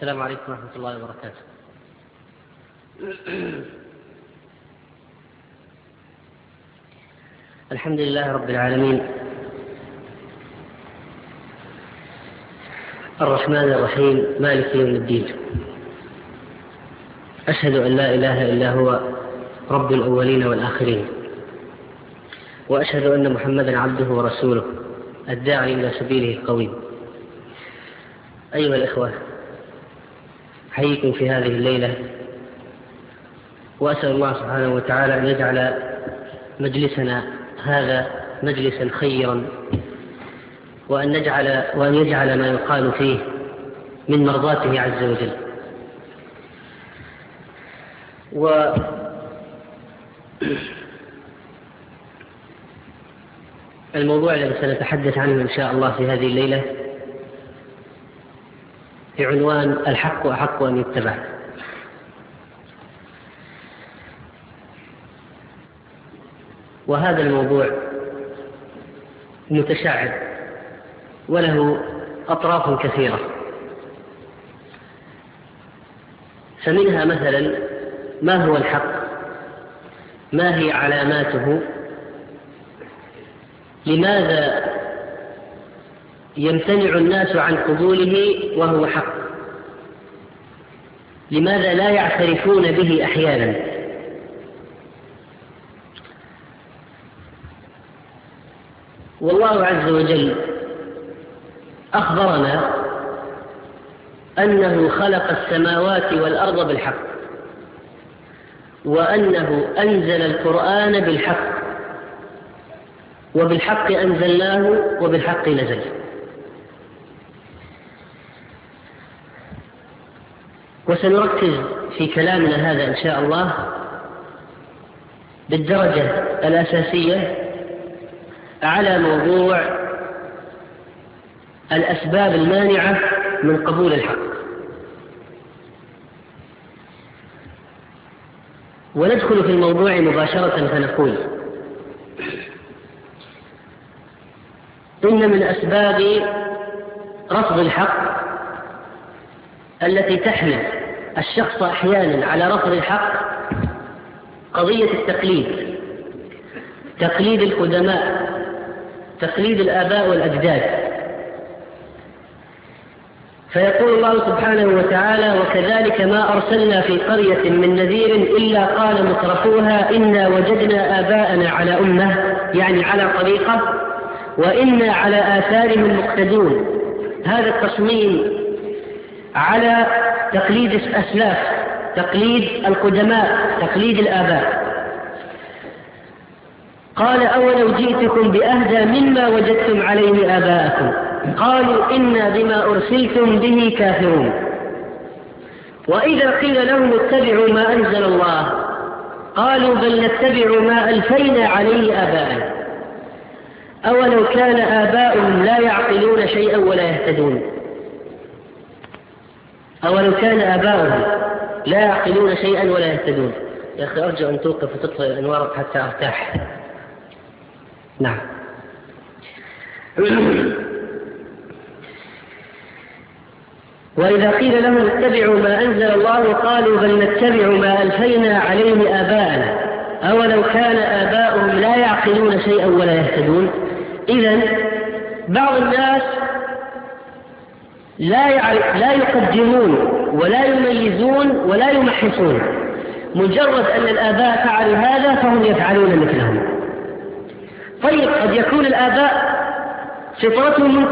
السلام عليكم ورحمة الله وبركاته. الحمد لله رب العالمين، الرحمن الرحيم، مالك يوم الدين. أشهد أن لا إله إلا هو رب الأولين والآخرين، وأشهد أن محمدا عبده ورسوله الداعي إلى سبيله القويم. أيها الإخوة، أحييكم في هذه الليلة، وأسأل الله سبحانه وتعالى أن يجعل مجلسنا هذا مجلسا خيرا، وأن يجعل ما يقال فيه من مرضاته عز وجل. والموضوع الذي سنتحدث عنه إن شاء الله في هذه الليلة بعنوان الحق أحق أن يتبع. وهذا الموضوع متشعب وله أطراف كثيرة، فمنها مثلا ما هو الحق، ما هي علاماته، لماذا يمتنع الناس عن قبوله وهو حق، لماذا لا يعترفون به أحيانا. والله عز وجل أخبرنا أنه خلق السماوات والأرض بالحق، وأنه أنزل القرآن بالحق، وبالحق أنزلناه وبالحق نزل. وسنركز في كلامنا هذا إن شاء الله بالدرجة الأساسية على موضوع الأسباب المانعة من قبول الحق. وندخل في الموضوع مباشرة فنقول: إن من أسباب رفض الحق التي تحمل الشخص أحيانا على رفض الحق قضية التقليد، تقليد القدماء، تقليد الآباء والأجداد. فيقول الله سبحانه وتعالى: وكذلك ما أرسلنا في قرية من نذير إلا قال مترفوها إنا وجدنا آباءنا على أمة، يعني على طريقة، وإنا على آثارهم مقتدون. هذا التصميم على تقليد الأسلاف، تقليد القدماء، تقليد الآباء. قال: أولو جئتكم بأهدى مما وجدتم عليه آباءكم قالوا إنا بما أرسلتم به كافرون. وإذا قيل لهم اتبعوا ما أنزل الله قالوا بل نتبع ما ألفينا عليه آباءنا أولو كان آباؤهم لا يعقلون شيئا ولا يهتدون. أولو كان آباؤهم لا يعقلون شيئا ولا يهتدون. يا أخي أرجو أن توقف وتطفئ أنوارك حتى أرتاح. نعم. وإذا قيل لهم اتبعوا ما أنزل الله قالوا بل نتبع ما ألفينا عليه آباءنا أولو كان آباؤهم لا يعقلون شيئا ولا يهتدون. إذن بعض الناس لا يقدرون ولا يميزون ولا يمحصون، مجرد أن الآباء فعلوا هذا فهم يفعلون مثلهم. طيب، قد يكون الآباء فطرتهم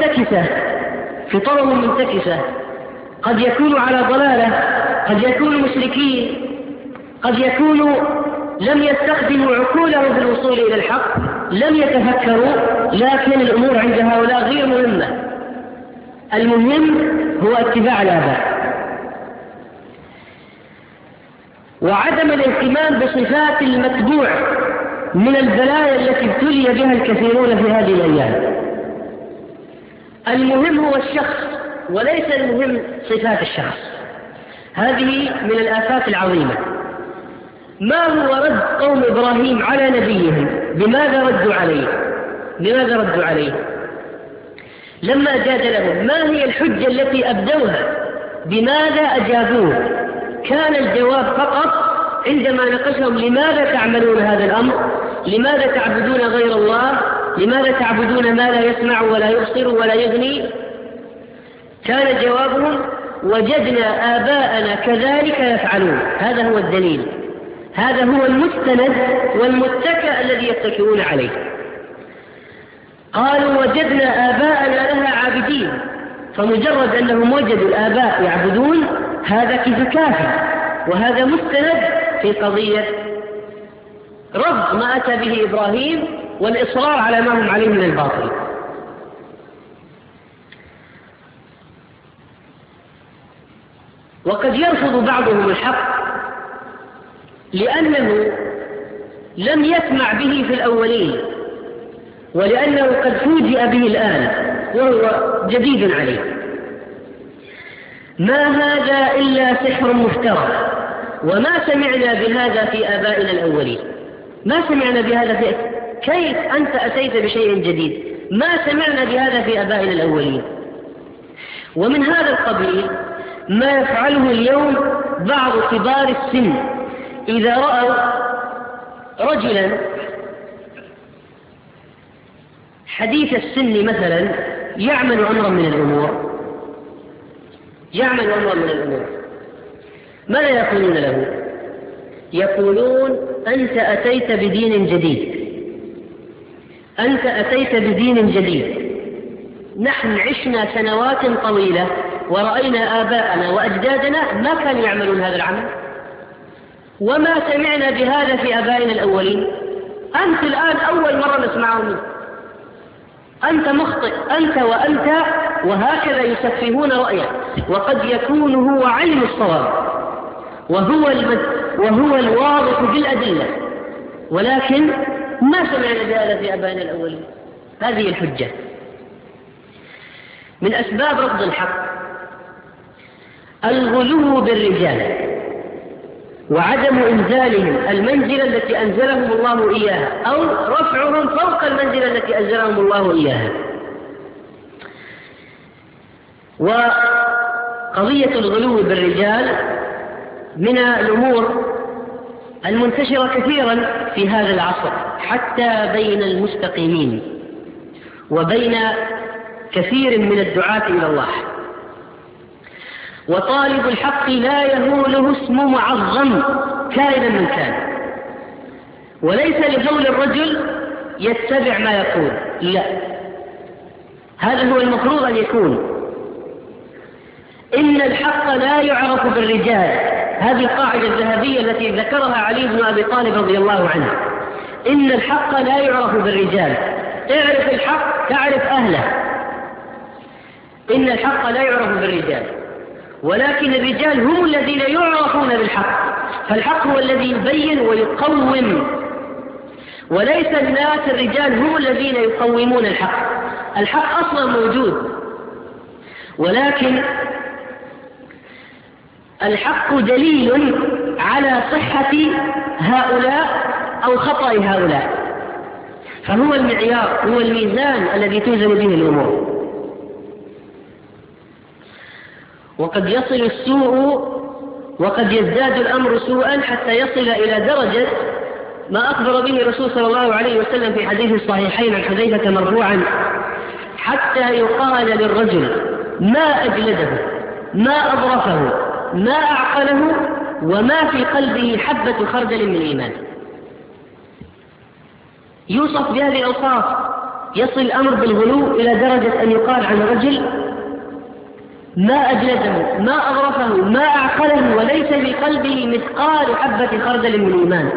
منتكسة، قد يكونوا على ضلالة، قد يكونوا مشركين، قد يكونوا لم يستخدموا عقولهم في الوصول إلى الحق، لم يتفكروا، لكن الأمور عند هؤلاء غير مهمة. المهم هو اتباع الآباء وعدم الاهتمام بصفات المتبوع من البلايا التي ابتلي بها الكثيرون في هذه الأيام. المهم هو الشخص وليس المهم صفات الشخص. هذه من الآفات العظيمة. ما هو رد قوم إبراهيم على نبيهم؟ بماذا ردوا عليه؟ لما جادلهم ما هي الحجة التي أبدوها بماذا أجابوه؟ كان الجواب فقط عندما ناقشهم: لماذا تعملون هذا الأمر؟ لماذا تعبدون غير الله؟ لماذا تعبدون ما لا يسمع ولا يبصر ولا يغني؟ كان جوابهم: وجدنا آباءنا كذلك يفعلون. هذا هو الدليل، هذا هو المستند والمتكأ الذي يتكئون عليه. قالوا: وجدنا آباءنا لها عابدين، فمجرد أنهم وجدوا الآباء يعبدون هذا كافي، وهذا مستند في قضية رفض ما أتى به إبراهيم والإصرار على ما هم عليه من الباطل. وقد يرفض بعضهم الحق لأنه لم يسمع به في الأولين، ولأنه قد فوجئ به الآن وهو جديد عليه. ما هذا إلا سحر مفترى، وما سمعنا بهذا في آبائنا الأولين. ما سمعنا بهذا كيف أنت أتيت بشيء جديد؟ ما سمعنا بهذا في آبائنا الأولين. ومن هذا القبيل ما يفعله اليوم بعض كبار السن إذا رأوا رجلا حديث السن مثلا يعمل أمرا من الأمور، ماذا يقولون له؟ يقولون: أنت أتيت بدين جديد، أنت أتيت بدين جديد. نحن عشنا سنوات طويلة ورأينا آباءنا وأجدادنا ما كانوا يعملون هذا العمل، وما سمعنا بهذا في آبائنا الأولين. أنت الآن أول مرة نسمعه منك، أنت مخطئ، أنت وأنت، وهكذا يسفهون رأيك، وقد يكون هو عين الصواب وهو الواضح بالأدلة، ولكن ما سمعنا بهذا في آبائنا الأولين. هذه الحجة. من أسباب رفض الحق الغلو بالرجال وعدم إنزالهم المنزلة التي أنزلهم الله إياها، أو رفعهم فوق المنزلة التي أنزلهم الله إياها. وقضية الغلو بالرجال من الأمور المنتشرة كثيرا في هذا العصر، حتى بين المستقيمين وبين كثير من الدعاة إلى الله. وطالب الحق لا يهوله اسم معظم كائنا من كان، وليس لهول الرجل يتبع ما يقول، لا، هذا هو المفروض أن يكون. إن الحق لا يعرف بالرجال، هذه القاعدة الذهبية التي ذكرها علي بن أبي طالب رضي الله عنه. إن الحق لا يعرف بالرجال، اعرف الحق تعرف أهله. إن الحق لا يعرف بالرجال، ولكن الرجال هم الذين يعرفون بالحق، فالحق هو الذي يبين ويقوم، وليس الناس الرجال هم الذين يقومون الحق. الحق أصلا موجود، ولكن الحق دليل على صحة هؤلاء أو خطأ هؤلاء، فهو المعيار، هو الميزان الذي توزن به الأمور. وقد يصل السوء وقد يزداد الأمر سوءا حتى يصل إلى درجة ما أخبر به الرسول صلى الله عليه وسلم في حديث الصحيحين عن حذيفة مرفوعا: حتى يقال للرجل ما أجلده، ما أظرفه، ما أعقله، وما في قلبه حبة خردل من إيمان. يوصف بهذه الأوصاف، يصل الأمر بالغلو إلى درجة أن يقال عن الرجل ما أجلده، ما أظرفه، ما أعقله، وليس في قلبه مثقال حبة خردل من إيمان.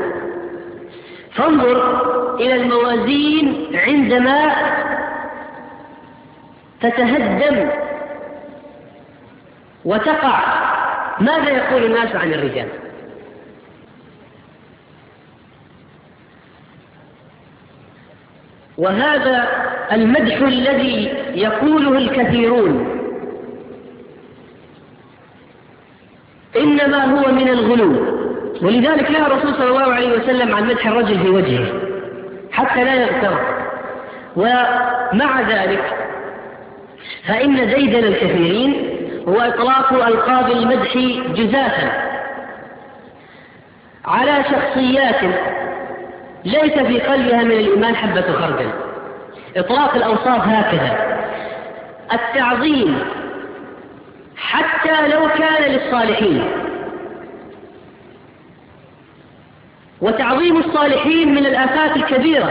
فانظر إلى الموازين عندما تتهدم وتقع، ماذا يقول الناس عن الرجال؟ وهذا المدح الذي يقوله الكثيرون إنما هو من الغلو، ولذلك نهى الرسول صلى الله عليه وسلم عن مدح الرجل في وجهه حتى لا يغتر. ومع ذلك فإن زيدنا الكثيرين هو إطلاق ألقاب المدح جزافا على شخصيات ليس في قلبها من الإيمان حبة خردل. إطلاق الأوصاف هكذا، التعظيم حتى لو كان للصالحين، وتعظيم الصالحين من الآفات الكبيرة،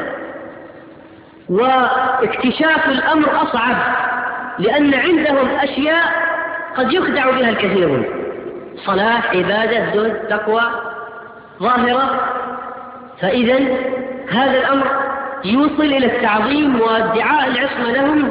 واكتشاف الأمر أصعب، لأن عندهم أشياء قد يخدع بها الكثيرون، صلاح، عبادة، زهد، تقوى ظاهرة. فإذا هذا الأمر يوصل إلى التعظيم وادعاء العصمة لهم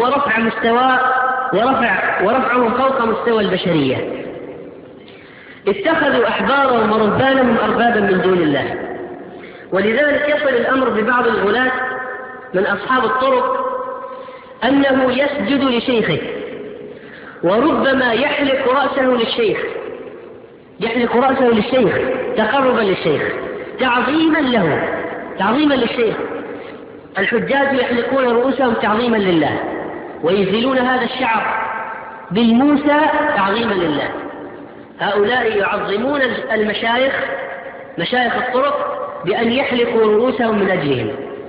ورفعهم فوق مستوى البشرية. اتخذوا أحبارهم ورهبانهم أربابا من دون الله. ولذلك يصل الأمر ببعض الغلاة من أصحاب الطرق أنه يسجد لشيخه، وربما يحلق رأسه للشيخ تقربا للشيخ، تعظيما له، تعظيما للشيخ. الحجاج يحلقون رؤوسهم تعظيما لله، ويزيلون هذا الشعر بالموسى تعظيما لله. هؤلاء يعظمون المشايخ، مشايخ الطرق، بأن يحلقوا رؤوسهم من أجلهم.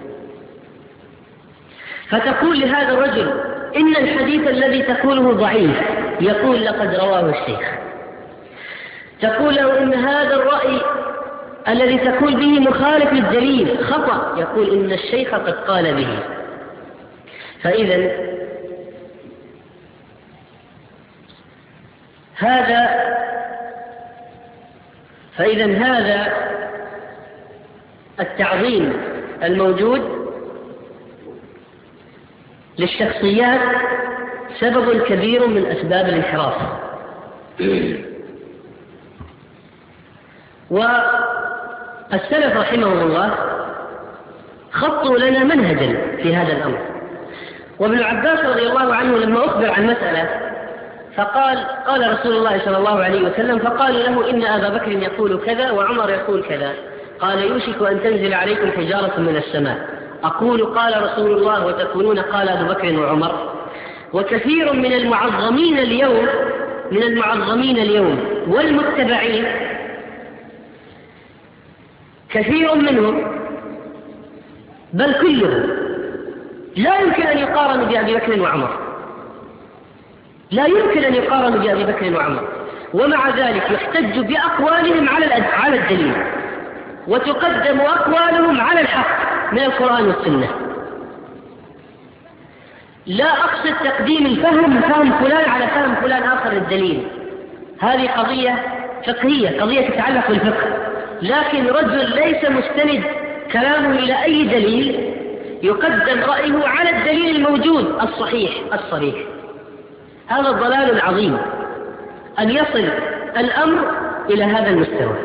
فتقول لهذا الرجل: إن الحديث الذي تقوله ضعيف. يقول: لقد رواه الشيخ. تقول له: إن هذا الرأي الذي تقول به مخالف للدليل، خطأ. يقول: إن الشيخ قد قال به. فإذا هذا التعظيم الموجود للشخصيات سبب كبير من أسباب الانحراف. والسلف رحمهم الله خطوا لنا منهجا في هذا الأمر. وابن عباس رضي الله عنه لما أخبر عن مسألة فقال: قال رسول الله صلى الله عليه وسلم، فقال له: إن أبا بكر يقول كذا وعمر يقول كذا. قال: يوشك أن تنزل عليكم حجارة من السماء. أقول: قال رسول الله، وتقولون قال أبو بكر وعمر. وكثير من المعظمين اليوم والمتبعين، كثير منهم بل كلهم لا يمكن أن يقارن بأبي بكر وعمر، لا يمكن أن يقارن بأبي بكر وعمر، ومع ذلك يحتج بأقوالهم على الدليل، وتقدم أقوالهم على الحق من القرآن والسنة. لا أقصد تقديم الفهم فلان على فهم فلان آخر للدليل، هذه قضية فقهية، قضية تتعلق بالفقه. لكن رجل ليس مستند كلامه إلى أي دليل يقدم رأيه على الدليل الموجود الصحيح الصريح. هذا ضلال عظيم أن يصل الأمر إلى هذا المستوى.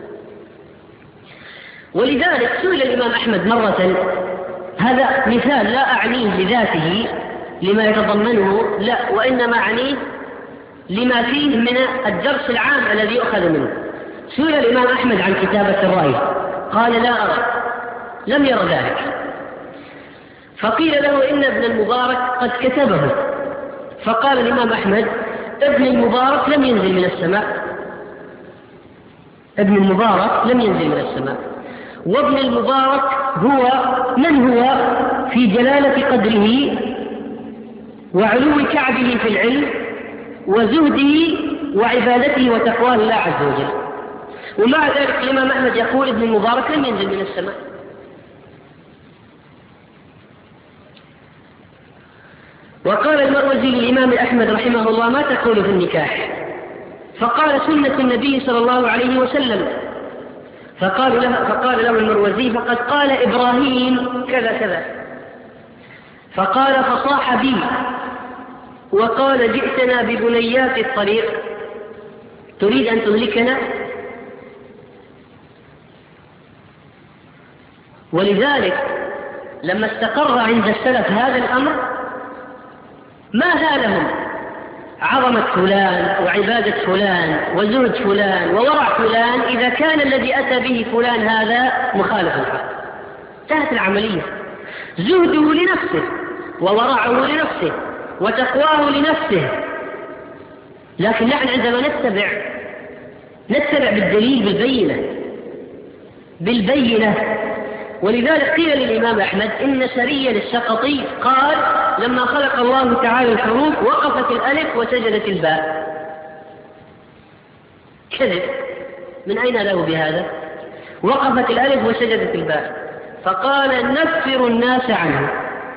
ولذلك سئل الإمام أحمد مرة، هذا مثال لا أعنيه لذاته لما يتضمنه، لا، وإنما أعنيه لما فيه من الدرس العام الذي يؤخذ منه. سئل الإمام أحمد عن كتابة الرأي، قال: لا أرى، لم ير ذلك. فقيل له: إن ابن المبارك قد كتبه. فقال الإمام أحمد: ابن المبارك لم ينزل من السماء، ابن المبارك لم ينزل من السماء، وابن المبارك هو من هو في جلالة قدره وعلو كعبه في العلم وزهده وعبادته وتقواه الله عز وجل. ومع ذلك الإمام أحمد يقول: ابن المبارك لم ينزل من السماء. وقال المروزي للإمام أحمد رحمه الله: ما تقول في النكاح؟ فقال: سنة النبي صلى الله عليه وسلم. فقال له المروزي: فقد قال إبراهيم كذا كذا. فقال: فصاح بي وقال: جئتنا ببنيات الطريق، تريد أن تهلكنا؟ ولذلك لما استقر عند السلف هذا الأمر ما هالهم عظمة فلان وعبادة فلان وزهد فلان وورع فلان إذا كان الذي أتى به فلان هذا مخالف الحق. انتهت العملية. زهده لنفسه وورعه لنفسه وتقواه لنفسه لكن نحن عندما نتبع بالدليل بالبينة. ولذلك قيل للإمام أحمد إن سريا السقطي قال لما خلق الله تعالى الحروف وقفت الألف وسجدت الباء. كذب، من أين له بهذا؟ وقفت الألف وسجدت الباء، فقال نفر الناس عنه.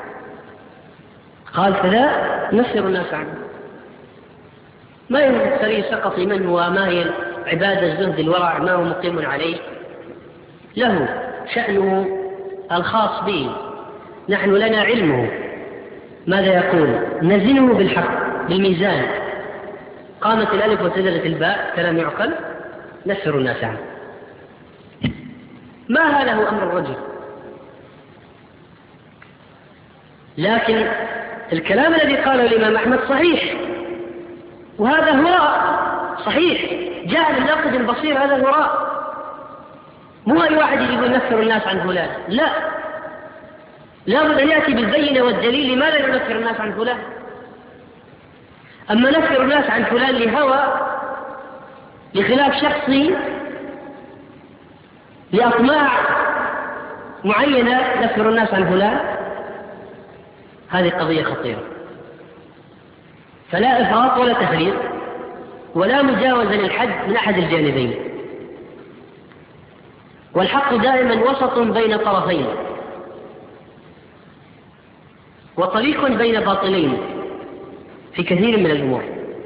قال كذا نفر الناس عنه. ما يوجد سري السقطي من هو، ما هي عبادة الزهد الورع، ما هو مقيم عليه، له شأنه الخاص به، نحن لنا علمه. ماذا يقول؟ نزنه بالحق بالميزان. قامت الألف وسجدت الباء، كلام يعقل، نفر الناس عنه. ما هذا هو أمر الرجل. لكن الكلام الذي قاله الإمام أحمد صحيح، وهذا هراء صحيح، جاء للناقد البصير هذا هراء. مو أي واحد يقول نفر الناس عن فلان، لا بد أن يأتي بالبينة والدليل لماذا ينفر الناس عن فلان. أما نفر الناس عن فلان لهوى، لخلاف شخصي، لأطماع معينة، نفر الناس عن فلان، هذه قضية خطيرة. فلا إفراط ولا تفريط ولا مجاوزة للحد من أحد الجانبين، والحق دائما وسط بين طرفين وطريق بين باطلين في كثير من الأمور.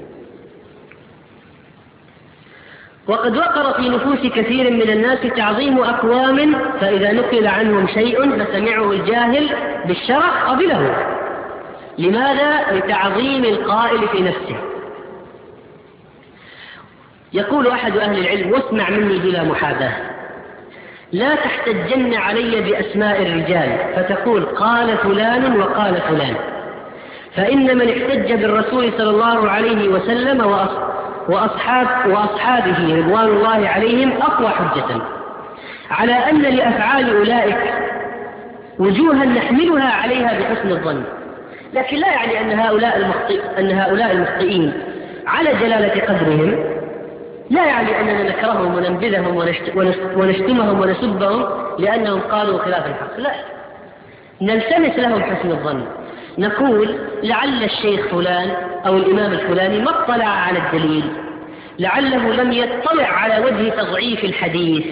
وقد وقر في نفوس كثير من الناس تعظيم أقوام، فإذا نقل عنهم شيء فسمعه الجاهل بالشرع قبله. لماذا؟ لتعظيم القائل في نفسه. يقول أحد أهل العلم، واسمع مني بلا محاباة، لا تحتجن علي بأسماء الرجال فتقول قال فلان وقال فلان، فإن من احتج بالرسول صلى الله عليه وسلم وأصحابه رضوان الله عليهم أقوى حجة على أن لأفعال أولئك وجوها نحملها عليها بحسن الظن. لكن لا يعني أن هؤلاء المخطئين على جلالة قدرهم، لا يعني أننا نكرههم وننبذهم ونشتمهم ونسبهم لأنهم قالوا خلاف الحق، لا، نلتمس لهم حسن الظن. نقول لعل الشيخ فلان أو الإمام الفلاني ما اطلع على الدليل، لعله لم يطلع على وجه تضعيف الحديث،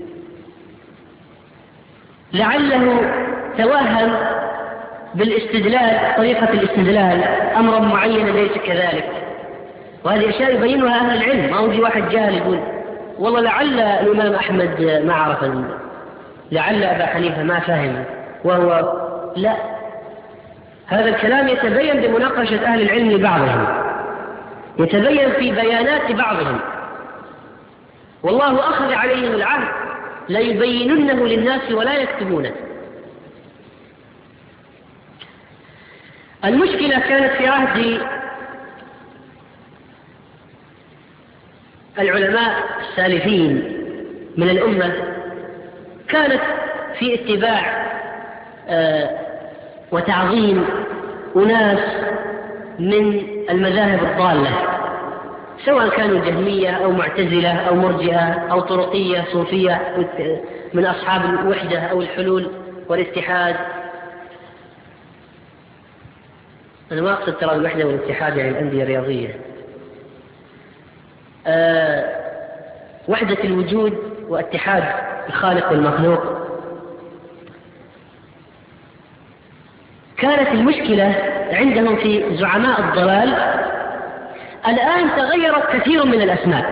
لعله توهم بالاستدلال، طريقة الاستدلال أمرا معينا ليس كذلك. وهذه أشياء يبينها أهل العلم، ما هو واحد جاهل يقول والله لعل الإمام أحمد ما عرف، لعل أبا حنيفة ما فهم، وهو لا. هذا الكلام يتبين بمناقشة أهل العلم لبعضهم، يتبين في بيانات بعضهم، والله أخذ عليهم العهد ليبيننه للناس ولا يكتبونه. المشكلة كانت في عهد العلماء السالفين من الأمة، كانت في اتباع وتعظيم أناس من المذاهب الضالة، سواء كانوا جهمية أو معتزلة أو مرجئة أو طرقية صوفية من أصحاب الوحدة أو الحلول والاتحاد. أنا ما أقصد ترى الوحدة والاتحاد يعني الأندية الرياضية، وحدة الوجود واتحاد الخالق والمخلوق. كانت المشكلة عندهم في زعماء الضلال. الآن تغيرت كثير من الأسماء،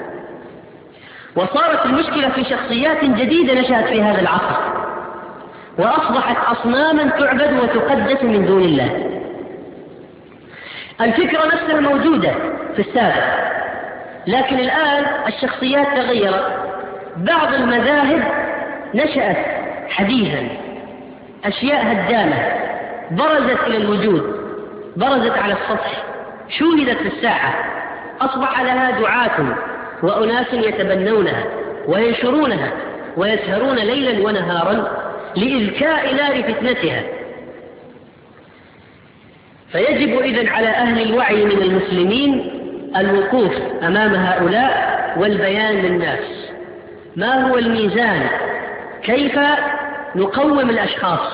وصارت المشكلة في شخصيات جديدة نشأت في هذا العصر، وأصبحت أصناما تعبد وتقدس من دون الله. الفكرة نفسها موجودة في السابق، لكن الآن الشخصيات تغيرت. بعض المذاهب نشأت حديثا، أشياء هدامة برزت إلى الوجود، برزت على السطح، شوهدت في الساحة، أصبح لها دعاة وأناس يتبنونها وينشرونها ويسهرون ليلا ونهارا لإذكاء نار فتنتها. فيجب إذن على أهل الوعي من المسلمين الوقوف أمام هؤلاء والبيان للناس ما هو الميزان، كيف نقوم الأشخاص.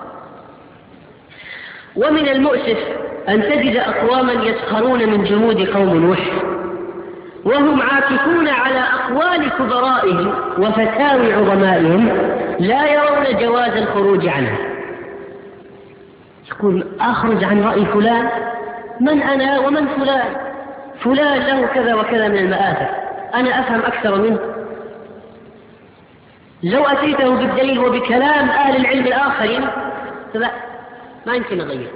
ومن المؤسف أن تجد أقواما يسخرون من جهود قوم نوح وهم عاكفون على أقوال كبرائهم وفتاوي عظمائهم لا يرون جواز الخروج عنها. يقول أخرج عن رأي فلان؟ من أنا ومن فلان؟ فلان له كذا وكذا من المآثر، أنا أفهم أكثر منه. لو أتيته بالدليل وبكلام أهل العلم الآخرين فلا، ما يمكن أغير.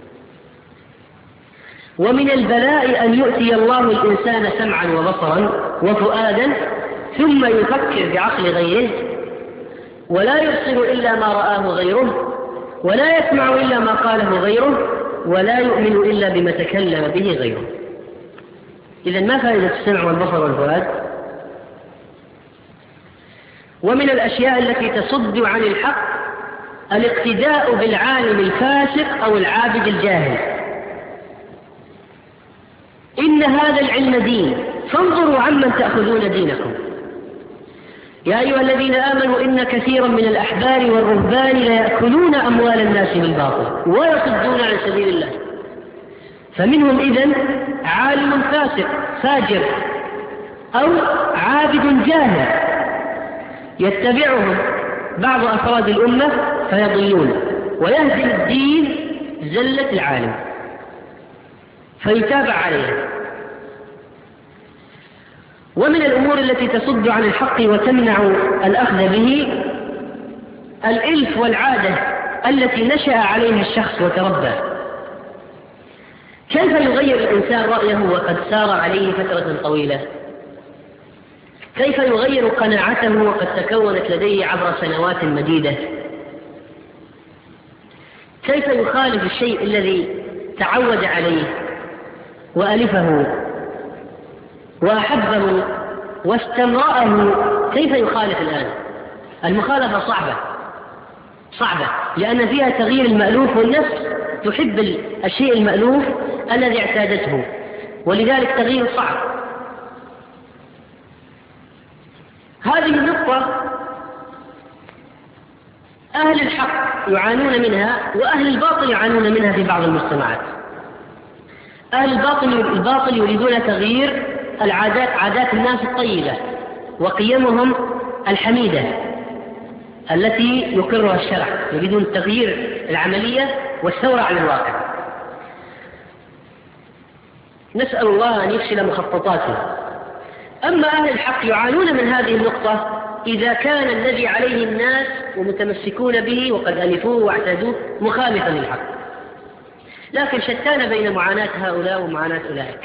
ومن البلاء أن يؤتي الله الإنسان سمعا وبصرا وفؤادا ثم يفكر بعقل غيره ولا يبصر إلا ما رآه غيره ولا يسمع إلا ما قاله غيره ولا يؤمن إلا بما تكلم به غيره. إذن ما فائدة السمع والبصر والفؤاد؟ ومن الأشياء التي تصد عن الحق الاقتداء بالعالم الفاسق أو العابد الجاهل. إن هذا العلم دين فانظروا عمن تأخذون دينكم. يا أيها الذين آمنوا إن كثيرا من الأحبار والرهبان ليأكلون أموال الناس بالباطل ويصدون عن سبيل الله. فمنهم إذن عالم فاسق فاجر أو عابد جاهل يتبعهم بعض أفراد الأمة فيضلون ويهدم الدين زلة العالم فيتابع عليها. ومن الأمور التي تصد عن الحق وتمنع الأخذ به الإلف والعادة التي نشأ عليها الشخص وتربى. كيف يغير الإنسان رأيه وقد سار عليه فترة طويلة؟ كيف يغير قناعته وقد تكونت لديه عبر سنوات مديدة؟ كيف يخالف الشيء الذي تعود عليه وألفه وأحبه واستمرأه؟ كيف يخالف الآن؟ المخالفة صعبة لأن فيها تغيير المألوف، والنفس تحب الشيء المألوف الذي اعتادته، ولذلك تغيير صعب. هذه النقطة أهل الحق يعانون منها وأهل الباطل يعانون منها في بعض المجتمعات. أهل الباطل يريدون تغيير العادات، عادات الناس الطيبة وقيمهم الحميدة التي يقرها الشرع، يريدون تغيير العملية والثورة على الواقع. نسأل الله أن يفشل مخططاته. أما أهل الحق يعانون من هذه النقطة إذا كان الذي عليه الناس ومتمسكون به وقد ألفوه واعتادوه مخالفا للحق، لكن شتان بين معاناة هؤلاء ومعاناة أولئك.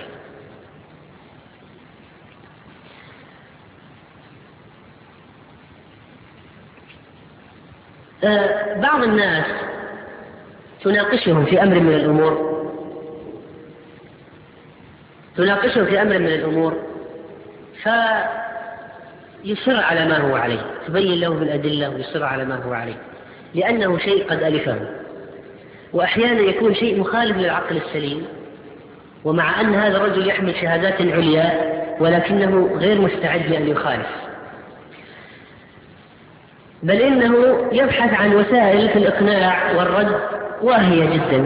بعض الناس تناقشهم في أمر من الأمور فيصر على ما هو عليه، تبين له بالأدلة ويصر على ما هو عليه لأنه شيء قد ألفه. وأحيانا يكون شيء مخالف للعقل السليم، ومع أن هذا الرجل يحمل شهادات عليا ولكنه غير مستعد لأن يخالف، بل إنه يبحث عن وسائل في الإقناع والرد واهية جدا.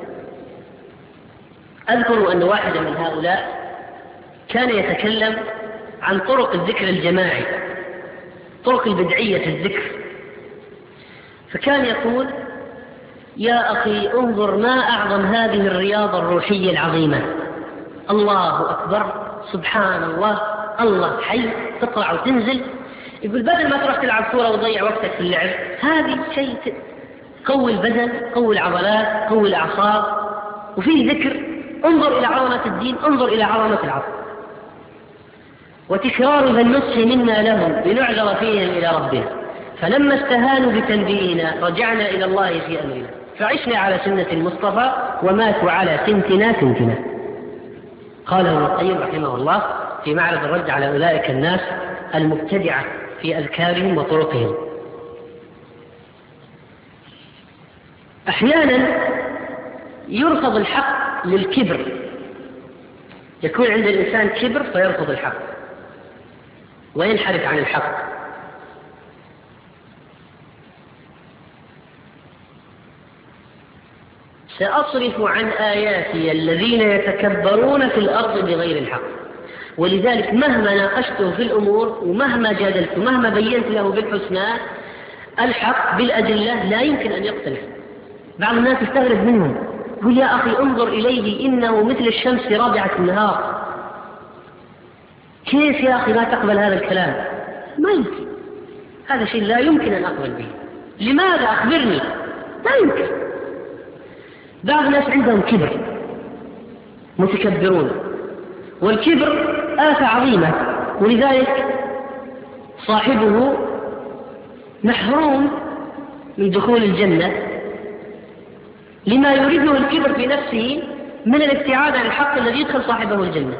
أذكر أن واحدا من هؤلاء كان يتكلم عن طرق الذكر الجماعي، طرق البدعية في الذكر، فكان يقول: يا أخي انظر ما أعظم هذه الرياضة الروحية العظيمة، الله أكبر، سبحان الله، الله حي، تطلع وتنزل. يقول بدل ما تروح تلعب كورة وتضيع وقتك في اللعب، هذه شيء قوي البدن، قوي العضلات، قوي الأعصاب، وفيه ذكر. انظر إلى عظمة الدين، انظر إلى عظمة العصر. وتكرار ذا النصح منا لهم لنعذر فيهم إلى ربنا، فلما استهانوا بتنبيهنا رجعنا إلى الله في أمرنا، فعشنا على سنة المصطفى وماتوا على سنتنا. قال ابن القيم رحمه الله في معرض الرد على أولئك الناس المبتدعة في أذكارهم وطرقهم. أحيانا يرفض الحق للكبر، يكون عند الإنسان كبر فيرفض الحق وينحرف عن الحق. سأصرف عن آياتي الذين يتكبرون في الأرض بغير الحق. ولذلك مهما ناقشته في الأمور ومهما جادلت ومهما بينت له بالحسنى الحق بالأدلة لا يمكن أن يقتنع. بعض الناس يستغرب منهم، يقول يا أخي انظر إليه إنه مثل الشمس في رابعة النهار. كيف يا أخي ما تقبل هذا الكلام؟ ما يمكن، هذا شيء لا يمكن أن أقبل به. لماذا؟ أخبرني. لا يمكن. بعض الناس عندهم كبر، متكبرون، والكبر آفة عظيمة، ولذلك صاحبه محروم من دخول الجنة لما يريده الكبر في نفسه من الابتعاد عن الحق الذي يدخل صاحبه الجنة.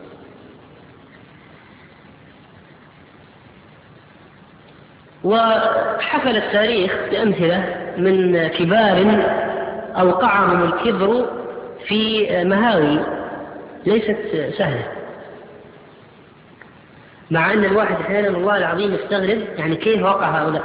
وحفل التاريخ بأمثلة من كبار أوقعهم الكبر في مهاوي ليست سهلة، مع أن الواحد أحيانا الله العظيم يستغرب يعني كيف وقع هؤلاء.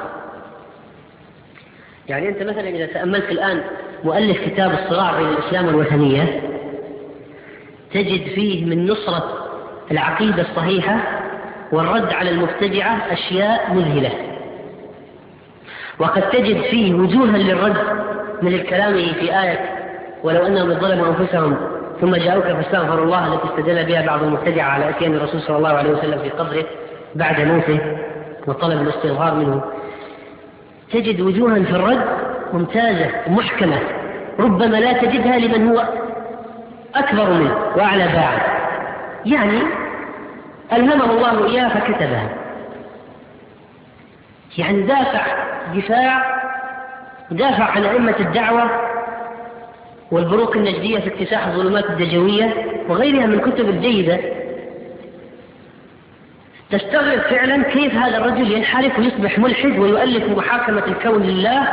يعني أنت مثلا إذا تأملت الآن مؤلف كتاب الصراع بين الإسلام والوثنية تجد فيه من نصرة العقيدة الصحيحة والرد على المبتدعة أشياء مذهلة، وقد تجد فيه وجوها للرد من كلامه في آية ولو أنهم ظلموا أنفسهم ثم جاءوك فاستغفروا الله التي استدل بها بعض المبتدعة على أتيان الرسول صلى الله عليه وسلم في قبره بعد موته وطلب الاستغفار منه. تجد وجوها في الرد ممتازة ومحكمة ربما لا تجدها لمن هو أكبر منه وأعلى باعا، يعني ألهمه الله إياه فكتبها. يعني دافع عن أئمة الدعوة والبروق النجدية في اكتساح الظلمات الدجوية وغيرها من كتب الجيدة. تستغرب فعلا كيف هذا الرجل ينحرف ويصبح ملحد ويؤلف محاكمة الكون لله،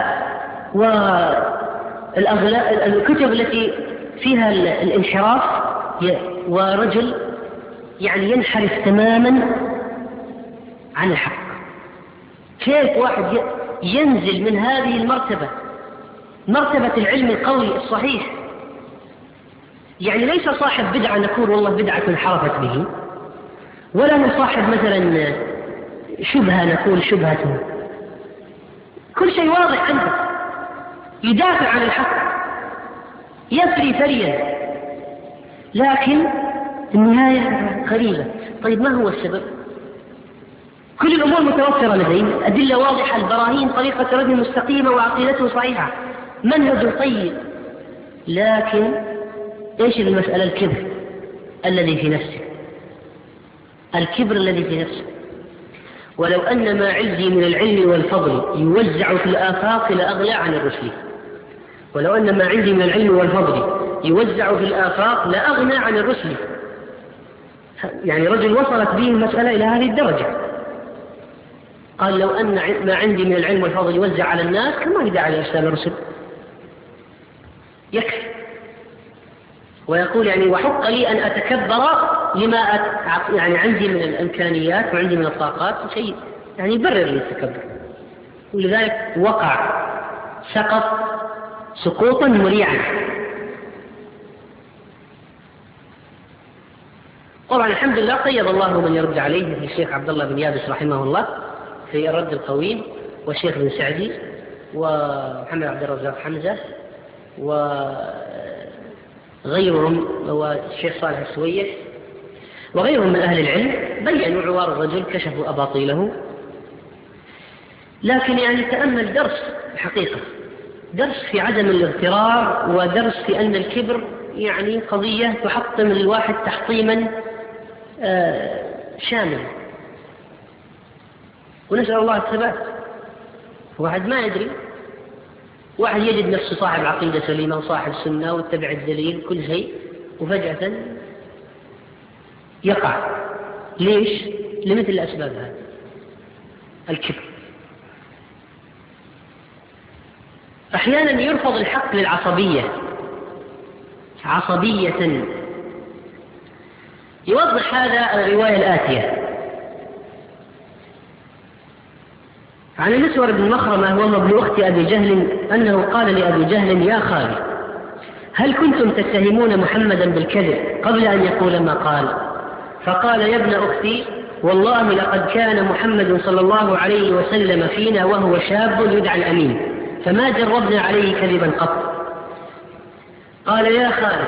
والكتب التي فيها الانحراف، ورجل يعني ينحرف تماما عن الحق. كيف واحد ينزل من هذه المرتبة، مرتبة العلم القوي الصحيح؟ يعني ليس صاحب بدعة نقول والله بدعة انحرفت به، ولا من صاحب مثلا شبهة نقول شبهته. كل شيء واضح عنده، يدافع عن الحق، يثري ثريا، لكن النهاية قريبة. طيب ما هو السبب؟ كل الأمور متوفرة لديه، أدلة واضحة، البراهين، طريقة رد مستقيمة، وعقيدته صحيحة، منهج طيب، لكن إيش المسألة؟ الكبر الذي في نفسه، الكبر الذي في نفسه. ولو أن ما عندي من العلم والفضل يوزع في الآفاق لأغنى عن الرسل، ولو أن ما عندي من العلم والفضل يوزع في الآفاق لأغنى عن الرسل. يعني رجل وصلت به المسألة إلى هذه الدرجة، قال لو أن ما عندي من العلم والفضل يوزع على الناس كما يدعى على إرسال الرسل، يكفي. ويقول يعني وحق لي أن أتكبر لما يعني عندي من الإمكانيات وعندي من الطاقات، شيء يعني يبرر لي التكبر. ولذلك سقط سقوطا مريعا. طبعا الحمد لله قيض الله من يرد عليه مثل الشيخ عبد الله بن يابس رحمه الله في الرد القويم، والشيخ بن سعدي، ومحمد عبد الرزاق حمزة، وغيرهم، والشيخ صالح السويح، وغيرهم من أهل العلم بيّنوا عوار الرجل، كشفوا أباطيله. لكن يعني تأمل درس الحقيقة، درس في عدم الاغترار، ودرس في أن الكبر يعني قضية تحطم الواحد تحطيما شاملا. ونسأل الله الثبات. واحد ما يدري، واحد يجد نفسه صاحب عقيدة سليمة وصاحب سنة واتبع الدليل كل شيء، وفجأة يقع. ليش؟ لمثل الأسباب هذه، الكبر. أحيانا يرفض الحق للعصبية، عصبية يوضح هذا الرواية الآتية عن المسور بن مخرمة وهو ابن أخت أبي جهل أنه قال لأبي جهل: يا خالي، هل كنتم تتهمون محمدا بالكذب قبل أن يقول ما قال؟ فقال: يا ابن أختي، والله لقد كان محمد صلى الله عليه وسلم فينا وهو شاب يدعى الأمين، فما جربنا عليه كذبا قط. قال: يا خالد،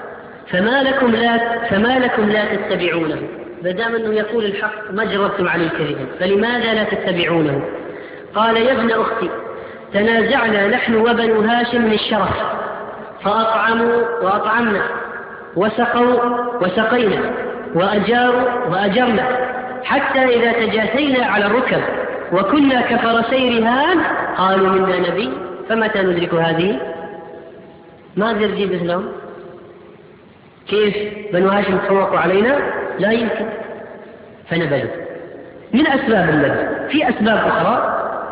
فما لكم لا تتبعونه؟ بدام أنه يقول الحق ما جربتم عليه كذبا، فلماذا لا تتبعونه؟ قال: يا ابن أختي، تنازعنا نحن وبنو هاشم الشرف، فأطعموا وأطعمنا، وسقوا وسقينا، وأجاروا وأجرنا، حتى إذا تجاسينا على الركب وكنا كفرسي رهان قالوا منا نبي، فمتى ندرك هذه؟ ما أقدر أجيب مثلهم. كيف بنو هاشم تفوقوا علينا؟ لا يمكن. فنبذوا من أسباب النبذ. في أسباب أخرى: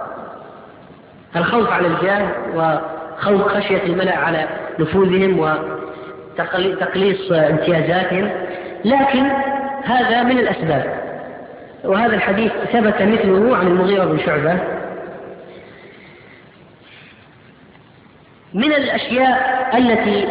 الخوف على الجاه، وخوف خشية الملأ على نفوذهم وتقليص امتيازاتهم، لكن هذا من الأسباب. وهذا الحديث ثبت مثله عن المغيرة بن شعبة. من الأشياء التي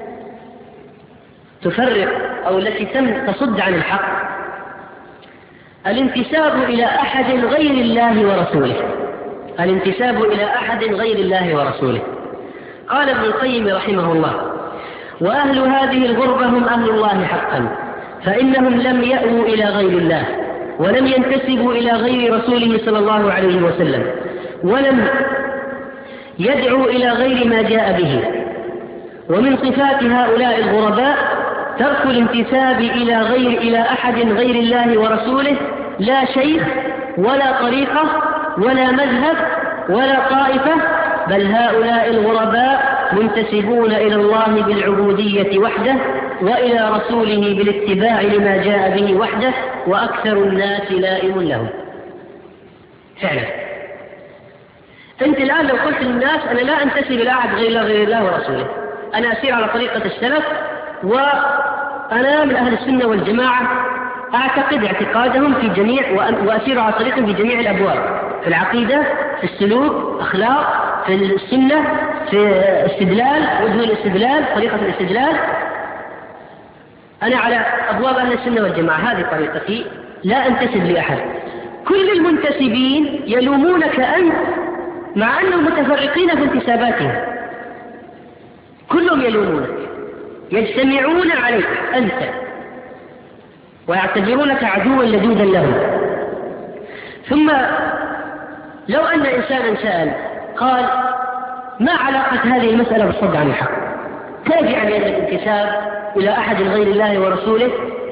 تفرق أو التي تصد عن الحق الانتساب إلى أحد غير الله ورسوله. الانتساب إلى أحد غير الله ورسوله. قال ابن القيم رحمه الله: وأهل هذه الغربة هم أهل الله حقا، فإنهم لم يأووا إلى غير الله، ولم ينتسبوا إلى غير رسوله صلى الله عليه وسلم، ولم يدعوا إلى غير ما جاء به. ومن صفات هؤلاء الغرباء ترك الانتساب إلى أحد غير الله ورسوله، لا شيخ ولا طريقة ولا مذهب ولا طائفة، بل هؤلاء الغرباء منتسبون إلى الله بالعبودية وحده، وإلى رسوله بالاتباع لما جاء به وحده، وأكثر الناس لائم له. فعلا أنت الآن لو قلت للناس: أنا لا أنتسب إلى أحد غير الله ورسوله، أنا أسير على طريقة السلف، وأنا من أهل السنة والجماعة، أعتقد اعتقادهم في جميع، وأسير على طريقهم في جميع الأبواب، في العقيدة، في السلوك، أخلاق، في السنة، في استدلال، وجه الاستدلال، طريقة الاستدلال، أنا على أبواب أهل السنة والجماعة، هذه طريقتي، لا أنتسب لأحد. كل المنتسبين يلومونك أنت، مع أنهم متفرقين في انتساباتهم، كلهم يلومونك، يجتمعون عليك أنت، ويعتبرونك عدوا لدودا لهم. ثم لو أن إنسانا سأل قال: ما علاقة هذه المسألة بالصد عن الحق؟ كيف يعني أن الانتساب إلى أحد غير الله ورسوله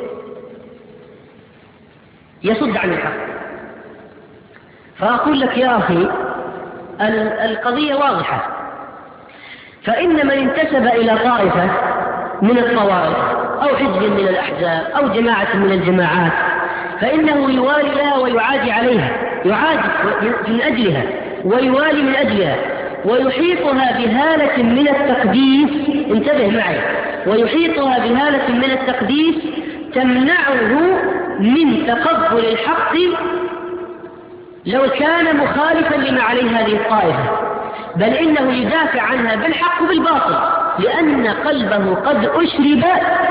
يصد عن الحق؟ فأقول لك يا أخي، القضية واضحة. فإن من انتسب إلى طائفة من الطوائف أو حزب من الأحزاب أو جماعة من الجماعات، فإنه يوالي لها ويعادي عليها، يعادي من أجلها ويوالي من أجلها، ويحيطها بهالة من التقديس. انتبه معي، ويحيطها بهالة من التقديس تمنعه من تقبل الحق لو كان مخالفا لما عليه هذه الطائفة، بل إنه يدافع عنها بالحق وبالباطل، لأن قلبه قد أشرب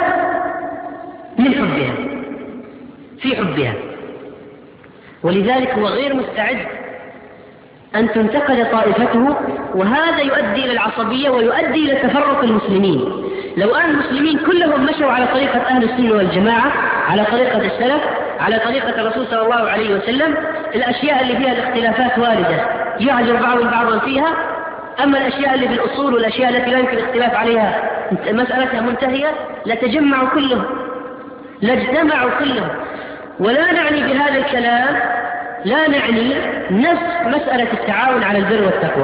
من حبها، في حبها، ولذلك هو غير مستعد أن تنتقد طائفته، وهذا يؤدي إلى العصبية ويؤدي إلى تفرق المسلمين. لو أن المسلمين كلهم مشوا على طريقة أهل السنة والجماعة، على طريقة السلف، على طريقة الرسول صلى الله عليه وسلم، الأشياء اللي فيها الاختلافات واردة يعجر بعضهم بعضا فيها، أما الأشياء اللي بالأصول والأشياء التي لا يمكن الاختلاف عليها مسألتها منتهية، لتجمعوا كلهم، لاجتمعوا كلهم. ولا نعني بهذا الكلام، لا نعني نفس مسألة التعاون على البر والتقوى،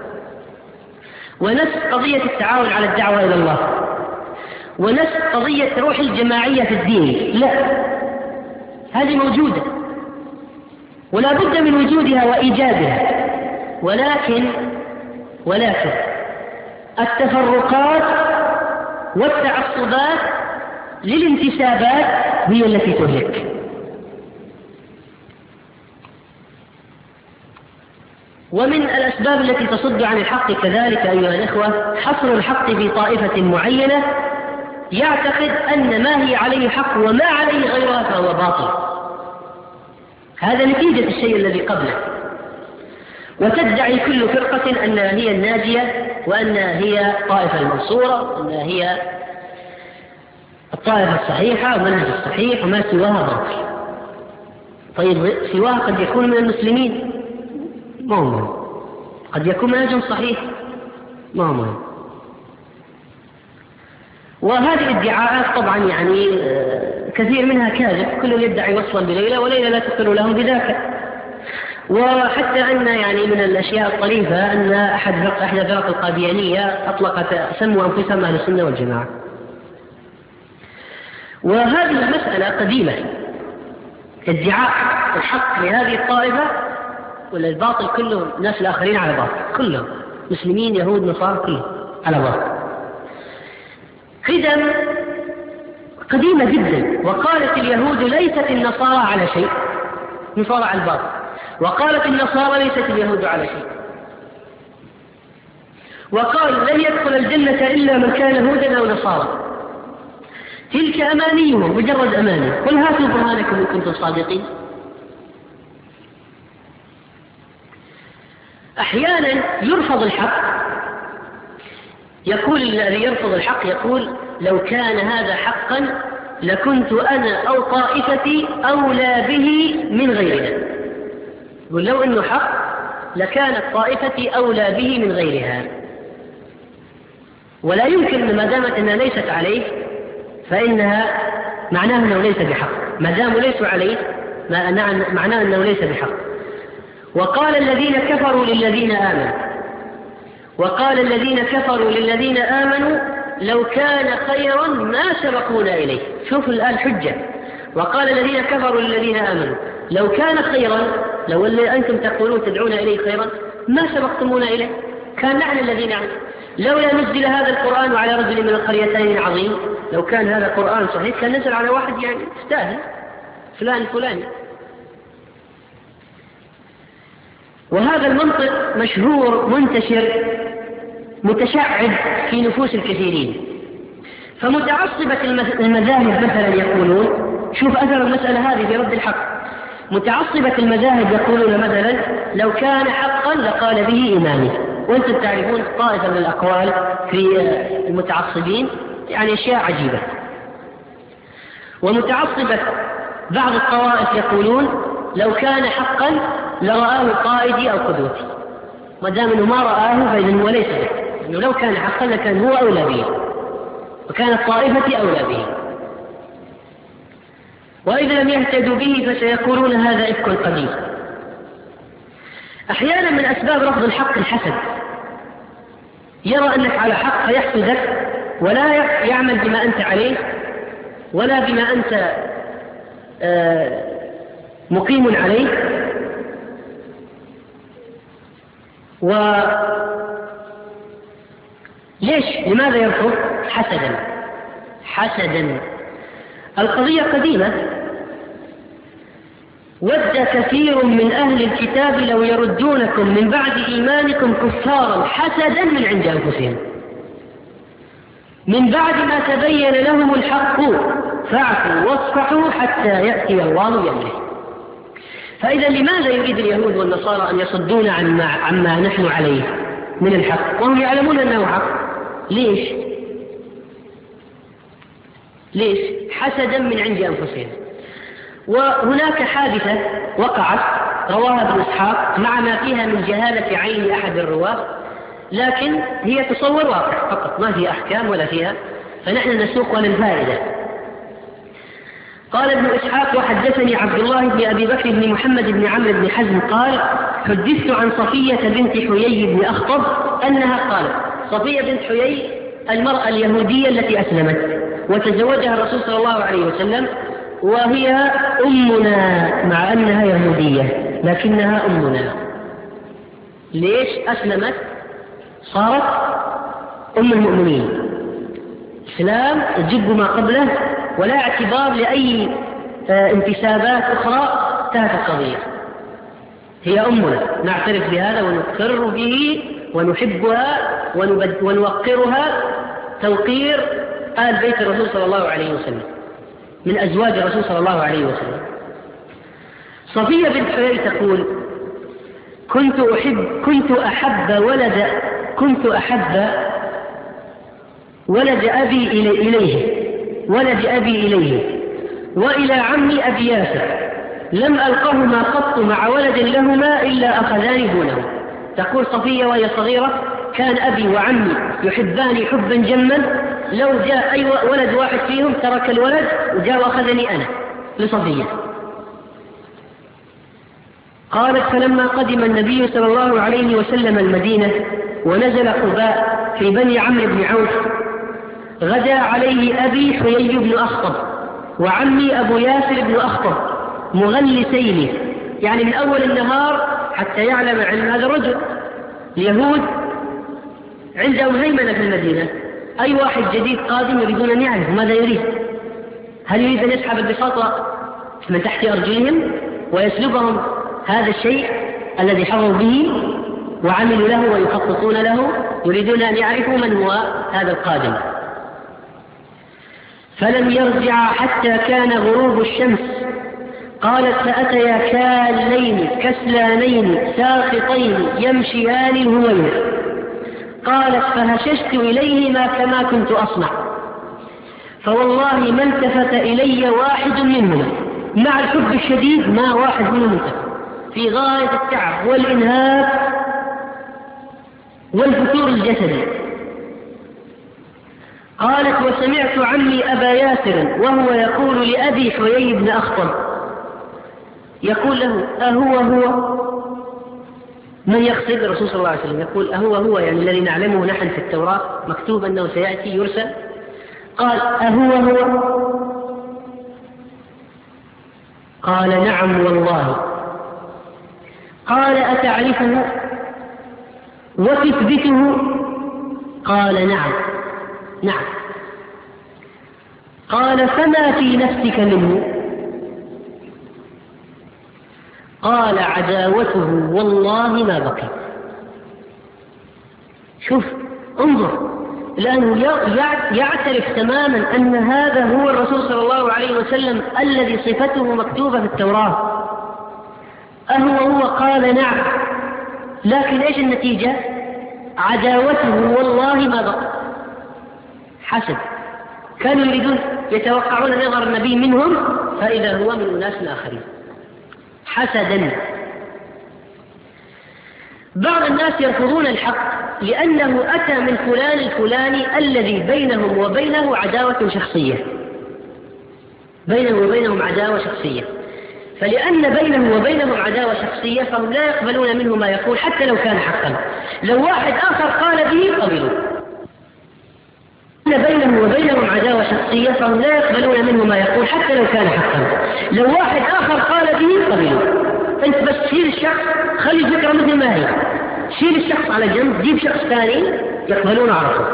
ونفس قضية التعاون على الدعوة إلى الله، ونفس قضية روح الجماعية في الدين، لا، هذه موجودة ولا بد من وجودها وإيجادها، ولكن التفرقات والتعصبات للانتسابات هي التي تهلك. ومن الأسباب التي تصد عن الحق كذلك أيها الإخوة حصر الحق في طائفة معينة يعتقد أن ما هي عليه حق وما عليه غيرها فهو باطل. هذا نتيجة الشيء الذي قبله. وتدعي كل فرقة أنها هي الناجية وأنها هي الطائفة المنصورة وأنها هي الطائفة الصحيحة والمنهج الصحيح وما سواها باطل. طيب سواها قد يكون من المسلمين، ما هو مهم. قد يكون منهج صحيح، ما هو مهم. وهذه الادعاءات طبعا يعني كثير منها كاذب، كل يدعي وصلا بليلى وليلى لا تقر له بذاك. وحتى أن يعني من الأشياء الطريفة أن أحد فرق القاديانية أطلقت سموا أنفسهم أهل السنة والجماعة. وهذه المسألة قديمة، ادعاء الحق لهذه الطائفة ولا الباطل كلهم، الناس الآخرين على باطل كلهم، مسلمين يهود نصارى كلهم على باطل. قدم قديمة جدا. وقالت اليهود ليست النصارى على شيء، نصارى على الباطل، وقالت النصارى ليست اليهود على شيء. وقال لن يدخل الجنة إلا من كان هودا أو نصارى. تلك أمانيهم، مجرد أماني. قل هاتوا برهانكم إن كنتم صادقين. أحيانا يرفض الحق، يقول الذي يرفض الحق يقول لو كان هذا حقا لكنت أنا أو طائفتي أولى به من غيرنا. يقول لو أنه حق لكانت طائفتي أولى به من غيرها. ولا يمكن ما دامت أنها ليست عليه فإنها معناه أنه ليس بحق، ما داموا ليسوا عليه معناه أنه ليس بحق. وقال الذين كفروا للذين آمنوا، وقال الذين كفروا للذين آمنوا لو كان خيرا ما سبقونا إليه. شوف الآن حجة. وقال الذين كفروا للذين آمنوا لو كان خيرا، لو اللي أنتم تقولون تدعون إليه خيرا ما سبقتمونا إليه، كان نحن الذين نعلم. لولا نزل هذا القرآن على رجل من القريتين عظيم، لو كان هذا القرآن صحيح كان نزل على واحد يعني يستاهل فلان فلان. وهذا المنطق مشهور منتشر متشعب في نفوس الكثيرين. فمتعصبة المذاهب مثلا يقولون، شوف أثر المسألة هذه في رد الحق. متعصبة المذاهب يقولون مثلا لو كان حقا لقال به إمامي. وأنتم تعرفون طائفة من الأقوال في المتعصبين يعني أشياء عجيبة. ومتعصبة بعض الطوائف يقولون لو كان حقا لرآه قائدي أو قدوتي، ما دام أنه ما رآه فإذن هو ليس به، إنه لو كان حقا لكان هو أولى به وكانت طائفتي أولى به. وإذا لم يهتدوا به فسيقولون هذا إفك قديم. أحيانا من أسباب رفض الحق الحسد، يرى أنك على حق فيحسدك ولا يعمل بما أنت عليه ولا بما أنت مقيم عليه. ليش؟ لماذا يرفض؟ حسدا. القضية قديمة. ود كثير من أهل الكتاب لو يردونكم من بعد إيمانكم كفارا حسدا من عند أنفسهم من بعد ما تبين لهم الحق فاعفوا واصفحوا حتى يأتي الله بأمره. فإذا لماذا يريد اليهود والنصارى أن يصدون عما نحن عليه من الحق وهم يعلمون أنه حق؟ ليش؟ حسدا من عند أنفسهم. وهناك حادثة وقعت رواها ابن إسحاق مع ما فيها من جهالة عين أحد الرواة، لكن هي تصور واقع فقط، ما فيها أحكام ولا فيها، فنحن نسوق للفائدة. قال ابن إسحاق وحدثني عبد الله بن أبي بكر بن محمد بن عمرو بن حزم قال حدثت عن صفية بنت حيي بن أخطب أنها قالت، صفية بنت حيي المرأة اليهودية التي أسلمت وتزوجها الرسول صلى الله عليه وسلم، وهي أمنا مع أنها يهودية لكنها أمنا. ليش أسلمت؟ صارت أم المؤمنين. إسلام يجب ما قبله ولا اعتبار لأي انتسابات أخرى تحت القضية. هي أمنا، نعترف بهذا ونقر به ونحبها ونوقرها توقير آل بيت الرسول صلى الله عليه وسلم، من أزواج الرسول صلى الله عليه وسلم. صفية بنت حيي تقول: كنت أحب ولد أبي إليه وإلى عمي أبي ياسر، لم ألقهما قط مع ولد لهما إلا أخذاني دونه. تقول صفية وهي صغيرة: كان أبي وعمي يحباني حبا جما، لو جاء أي ولد واحد فيهم ترك الولد وجاء وأخذني أنا. لصفية قالت: فلما قدم النبي صلى الله عليه وسلم المدينة ونزل قباء في بني عمرو بن عوف، غدا عليه أبي حيي بن أخطب وعمي أبو ياسر بن أخطب مغلسين، يعني من أول النهار حتى يعلم علم هذا الرجل. اليهود عندهم هيمنة في المدينة، أي واحد جديد قادم يريدون أن يعرف ماذا يريد. هل يريد أن يسحب البساط من تحت أرجلهم ويسلبهم هذا الشيء الذي حظوا به وعملوا له ويخططون له؟ يريدون أن يعرفوا من هو هذا القادم. فلم يرجع حتى كان غروب الشمس. قالت: فأتيا كالين كسلانين ساخطين يمشيان الهوير. قالت: فهششت إليهما كما كنت أصنع، فوالله ما التفت إلي واحد منهما، مع الحب الشديد ما واحد منهم التفت، في غاية التعب والإنهاك والفتور الجسدي. قالت: وسمعت عمي أبا ياسر وهو يقول لأبي حيي بن أخطب، يقول له: أهو من يقصد الرسول صلى الله عليه وسلم، يقول أهو يعني الذي نعلمه نحن في التوراة مكتوب أنه سيأتي يرسل. قال: أهو؟ قال: نعم والله. قال: أتعرفه وتثبته؟ قال: نعم. قال: فما في نفسك منه؟ قال: عداوته والله ما بقي. شوف، انظر، لأنه يعترف تماما أن هذا هو الرسول صلى الله عليه وسلم الذي صفته مكتوبة في التوراة. هو قال: نعم، لكن إيش النتيجة؟ عداوته والله ما بقي. حسد، كانوا يريدون يتوقعون نظر النبي منهم، فإذا هو من أناس آخرين حسدا. بعض الناس يرفضون الحق لأنه أتى من فلان الفلاني الذي بينهم وبينه عداوة شخصية، فلأن بينه وبينهم عداوة شخصية فهم لا يقبلون منه ما يقول حتى لو كان حقا. لو واحد آخر قال به قبلوا. بينه وبينهم عداوة شخصية فهم لا يقبلون منه ما يقول حتى لو كان حقا. لو واحد آخر قال به قبلوا. أنت بس شيل الشخص، خلي الفكرة مثل ما هي، شيل الشخص على جنب، جيب شخص ثاني يقبلون عرفه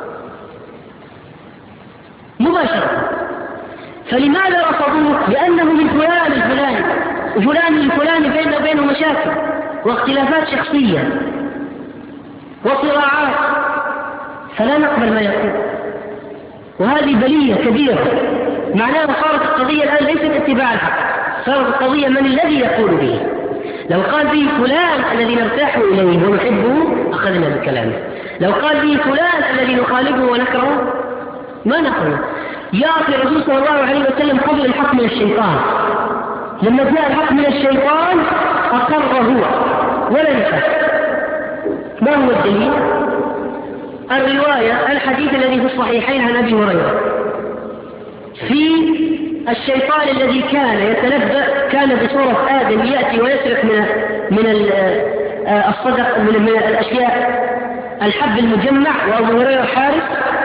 مباشرة. فلماذا رفضوه؟ لأنه من فلان الفلاني وفلان الفلاني بينه وبينه مشاكل واختلافات شخصية وصراعات، فلا نقبل ما يقول. وهذه بلية كبيرة، معناها صارت القضية الآن ليست اتباع الحق، صارت القضية من الذي يقول به. لو قال به فلان الذي نرتاح إليه ونحبه أخذنا بكلامه، لو قال به فلان الذي نخالفه ونكرهه ما نقبله. يأتي الرسول صلى الله عليه وسلم قبل الحق من الشيطان، لما جاء الحق من الشيطان أقر هو ولا نفس. ما هو الدليل؟ الرواية الحديث الذي في الصحيحين عن أبي هريرة في الشيطان الذي كان يتنبأ، كان بصورة آدم يأتي ويسرق من الصدق من الأشياء الحب المجمع، وأبو هريرة حارس.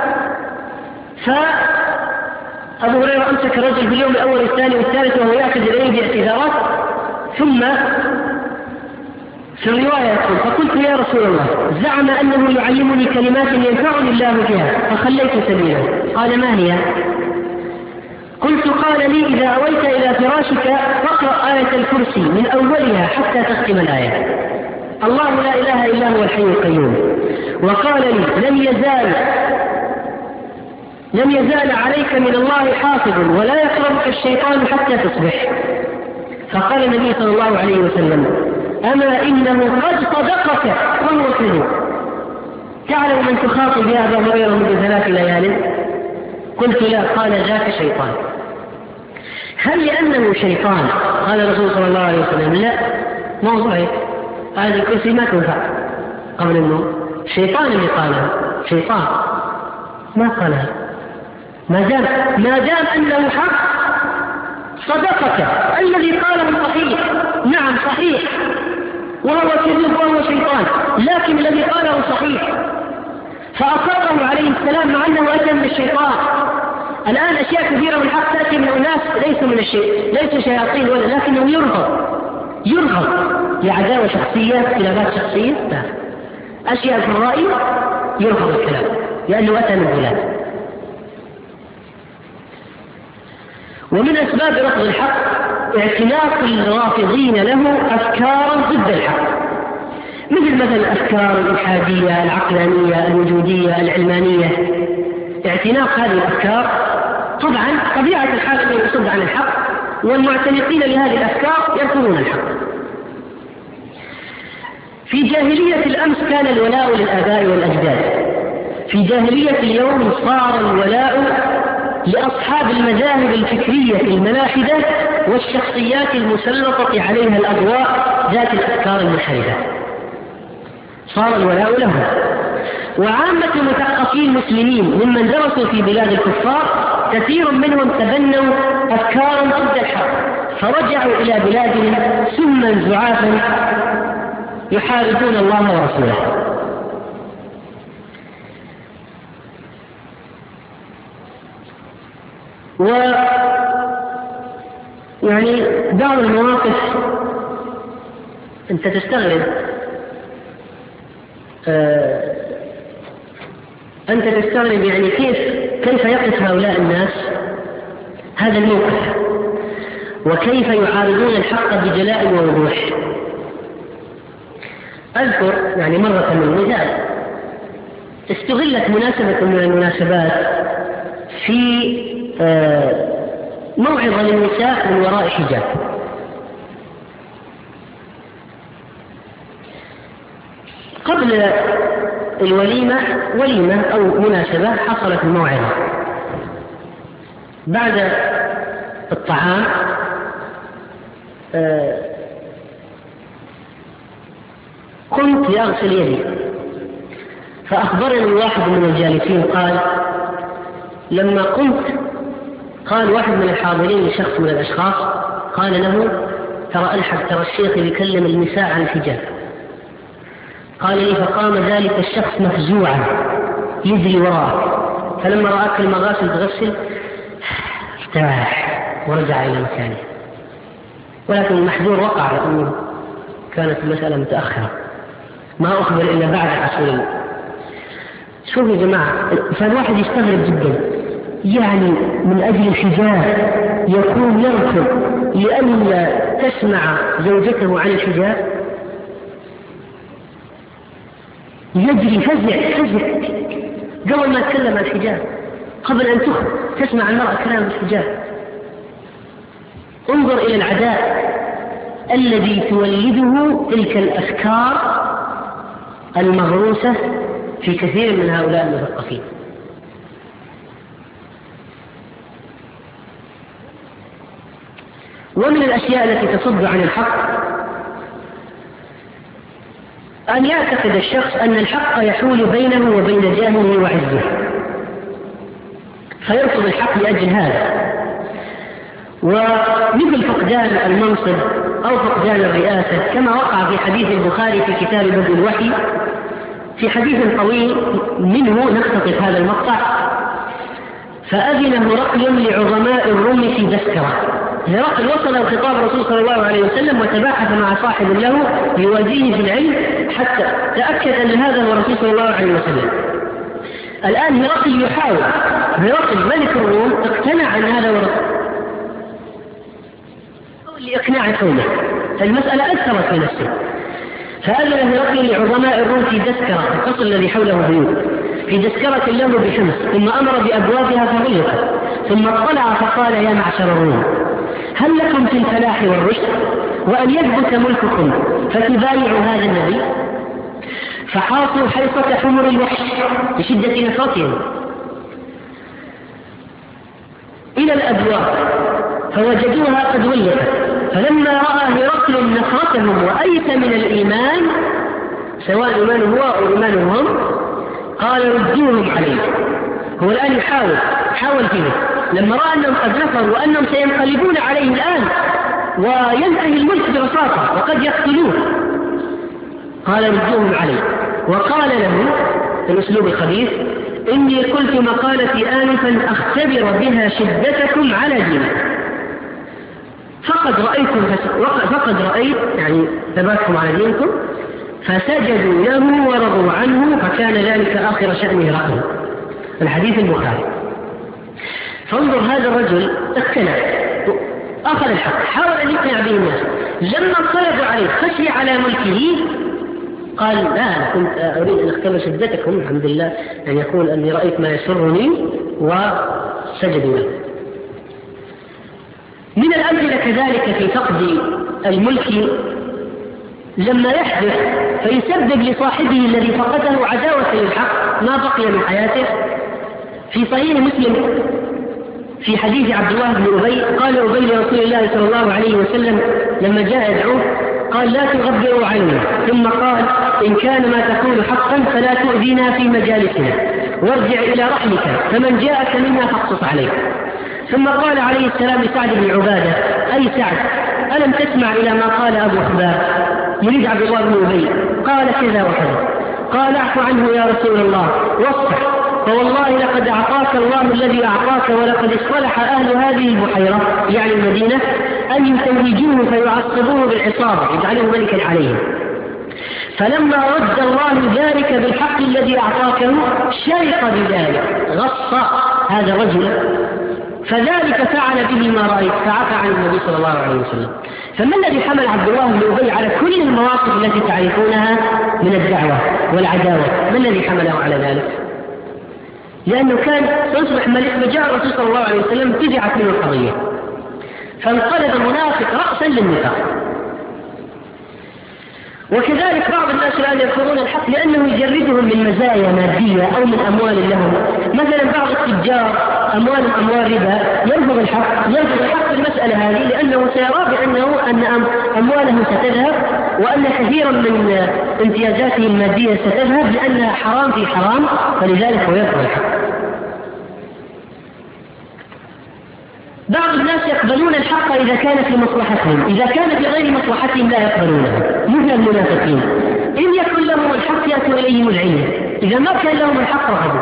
فأبو هريرة أمسك الرجل في اليوم الأول والثاني والثالث وهو يعتذر إليه باعتذارات، ثم في الرواية يقول: فقلت يا رسول الله زعم أنه يعلمني كلمات ينفعني الله بها فخليت سبيله. قال: ما هي؟ قلت قال لي إذا أويت إلى فراشك فاقرأ آية الكرسي من أولها حتى تختم الآية. الله لا إله إلا هو الحي القيوم. وقال لي لم يزال عليك من الله حافظ ولا يقربك الشيطان حتى تصبح. فقال النبي صلى الله عليه وسلم أما إنه قد صدقك وهو كذب. تعلم من تخاطب يا أبا هريرة منذ 3 ليال؟ قلت لا. قال ذاك شيطان. هل لأنه شيطان قال الرسول صلى الله عليه وسلم لا موضوعي هذه الكرسي ما تنفع قبل النوم؟ شيطان اللي قالها، شيطان ما قالها. ما دام أنه حق صدقك. الذي قاله صحيح، نعم صحيح، وهو كذب وهو شيطان، لكن الذي قاله صحيح فأقره عليه السلام مع أنه أتى من الشيطان. الآن أشياء كثيرة من الحق تأتي من أناس ليسوا من الشيء، ليسوا شياطين ولا، لكنه يرغب لعداوة شخصية، خلافات شخصية، لا. أشياء في الرأي يرغب الكلام لأنه أتى من فلان. ومن أسباب رفض الحق اعتناق الرافضين له أفكارا ضد الحق، مثلا الأفكار الإلحادية، العقلانية، الوجودية، العلمانية. اعتناق هذه الأفكار طبعا طبيعة الحال أنه يصد عن الحق، والمعتنقين لهذه الأفكار يرفضون الحق. في جاهلية الأمس كان الولاء للآباء والأجداد، في جاهلية اليوم صار الولاء لأصحاب المذاهب الفكرية الملاحدة والشخصيات المسلطة عليها الأضواء ذات الأفكار المنحرفة. صار الولاء لهم. وعامة المثقفين المسلمين ممن درسوا في بلاد الكفار كثير منهم تبنوا أفكارا ضد الحق، فرجعوا إلى بلادهم سما زعافا يحاربون الله ورسوله. يعني بعض المواقف أنت تستغرب، يعني كيف يقف هؤلاء الناس هذا الموقف، وكيف يعارضون الحق بجلاء ووضوح. أذكر يعني مرة من مثال استغلت مناسبة من المناسبات في موعظة للنساء من وراء حجاب. قبل الوليمة وليمة أو مناسبة حصلت الموعظة، بعد الطعام قمت لأغسل يدي، فأخبرني واحد من الجالسين قال لما قمت قال واحد من الحاضرين لشخص من الأشخاص قال له ترى الشيخ يكلم النساء عن الحجاب. قال لي فقام ذلك الشخص مفزوعا يجري وراه، فلما رأت المغاسل تغسل ارتاح ورجع إلى مكانه، ولكن المحذور وقع لأنه كانت المسألة متأخرة، ما أخبر إلا بعد حصول الله. شوفوا يا جماعة، فالواحد يستغرب جدا، يعني من أجل الحجاب يكون يرفض لأن تسمع زوجته عن الحجاب، يجري فزع قبل ما تكلم عن الحجاب، قبل أن تسمع المرأة كلام الحجاب. انظر إلى العداء الذي تولده تلك الأفكار المغروسة في كثير من هؤلاء المثقفين. ومن الأشياء التي تصد عن الحق أن يعتقد الشخص أن الحق يحول بينه وبين جاهه وعزه، فيرفض الحق لأجل هذا. ومثل فقدان المنصب أو فقدان الرئاسة كما وقع في حديث البخاري في كتاب بدء الوحي، في حديث طويل منه نقتطف هذا المقطع. فأذن هرقل لعظماء الروم في دسكرة. هرقل وصل خطاب الرسول صلى الله عليه وسلم وتباحث مع صاحب له يوازيه في العلم حتى تأكد أن هذا هو الرسول صلى الله عليه وسلم. الآن هرقل يحاول، هرقل ملك الروم اقتنع أن هذا هو لإقناع قومه، فالمسألة أثرت في نفسه، فأذن هرقل لعظماء الروم في دسكرة، القصر الذي حوله بيوت، في دسكرة له بحمص، ثم أمر بأبوابها فغلقت، ثم اطلع فقال: يا معشر الروم، هل لكم في الفلاح والرشد وأن يثبت ملككم فتبايعوا هذا النبي؟ فحاصوا حيصة حمر الوحش بشدة نفرتهم إلى الأبواب فوجدوها قد غلقت، فلما رأى هرقل نفرتهم وأيس من الإيمان، سواء إيمان هو أو إيمان هم، قال: ردوهم عليه. هو الآن حاول فيه، لما رأى أنهم قد نفروا وأنهم سينقلبون عليه الآن وينتهي الملك ببساطة وقد يقتلوه، قال: ردوهم عليه. وقال له بالأسلوب الخبيث: إني قلت مقالتي آنفا أختبر بها شدتكم على دينكم، فقد رأيت يعني ثباتكم على دينكم، فسجدوا له ورضوا عنه، فكان ذلك آخر شأن هرقل. الحديث البخاري. فانظر، هذا الرجل اقتنع، أخذ الحق، حاول أن يقنع به الناس، لما انقلبوا عليه خشي على ملكه قال: لا، أنا كنت أريد أن أختبر شدتكم، الحمد لله أن يقول أني رأيت ما يسرني، وسجدوا له. من الأمثلة كذلك في فقد الملك لما يحدث فيسبب لصاحبه الذي فقده عداوة للحق ما بقي من حياته. في صحيح مسلم في حديث عبد الله بن أبي، قال أبي لرسول الله صلى الله عليه وسلم لما جاء يدعوه، قال: لا تغبروا عني، ثم قال: إن كان ما تقول حقا فلا تؤذينا في مجالسنا، وارجع إلى رحلك، فمن جاءك منا فاقصص عليه. ثم قال عليه السلام لسعد بن عبادة: أي سعد، ألم تسمع إلى ما قال أبو حباب؟ يريد عبد الله بن أبي، قال كذا وكذا. قال: اعف عنه يا رسول الله واصفح، فوالله لقد أعطاك الله الذي أعطاك، ولقد اصطلح أهل هذه البحيرة يعني المدينة أن يتوجوه فيعصبوه بالعصابة يجعلوه ملكا عليهم، فلما رد الله ذلك بالحق الذي أعطاكه شرق بذلك، غص هذا الرجل، فذلك فعل به ما رأيت، فعفى عن النبي صلى الله عليه وسلم. فما الذي حمل عبد الله بن أبي على كل المواقف التي تعرفونها من الدعوة والعداوة؟ ما الذي حمله على ذلك؟ لأنه كان يصبح ملك، فجاء الرسول صلى الله عليه وسلم تبعت منه القضية، فانقلب المنافق رأسا للنفاق. وكذلك بعض الناس الآن يرفضون الحق لأنه يجردهم من مزايا مادية أو من أموال لهم. مثلا بعض التجار أموال ربا يرفض الحق في المسألة هذه، لأنه سيرى بأنه أن أمواله ستذهب، وأن كثيرا من امتيازاته المادية ستذهب، لأنها حرام في حرام، فلذلك هو يرفض الحق. بعض الناس يقبلون الحق إذا كان في مصلحتهم، إذا كان في غير مصلحتهم لا يقبلونه، مثل المنافقين، إن يكن لهم الحق يأتوا إليهم العلم، إذا ما كان لهم الحق رفضوا.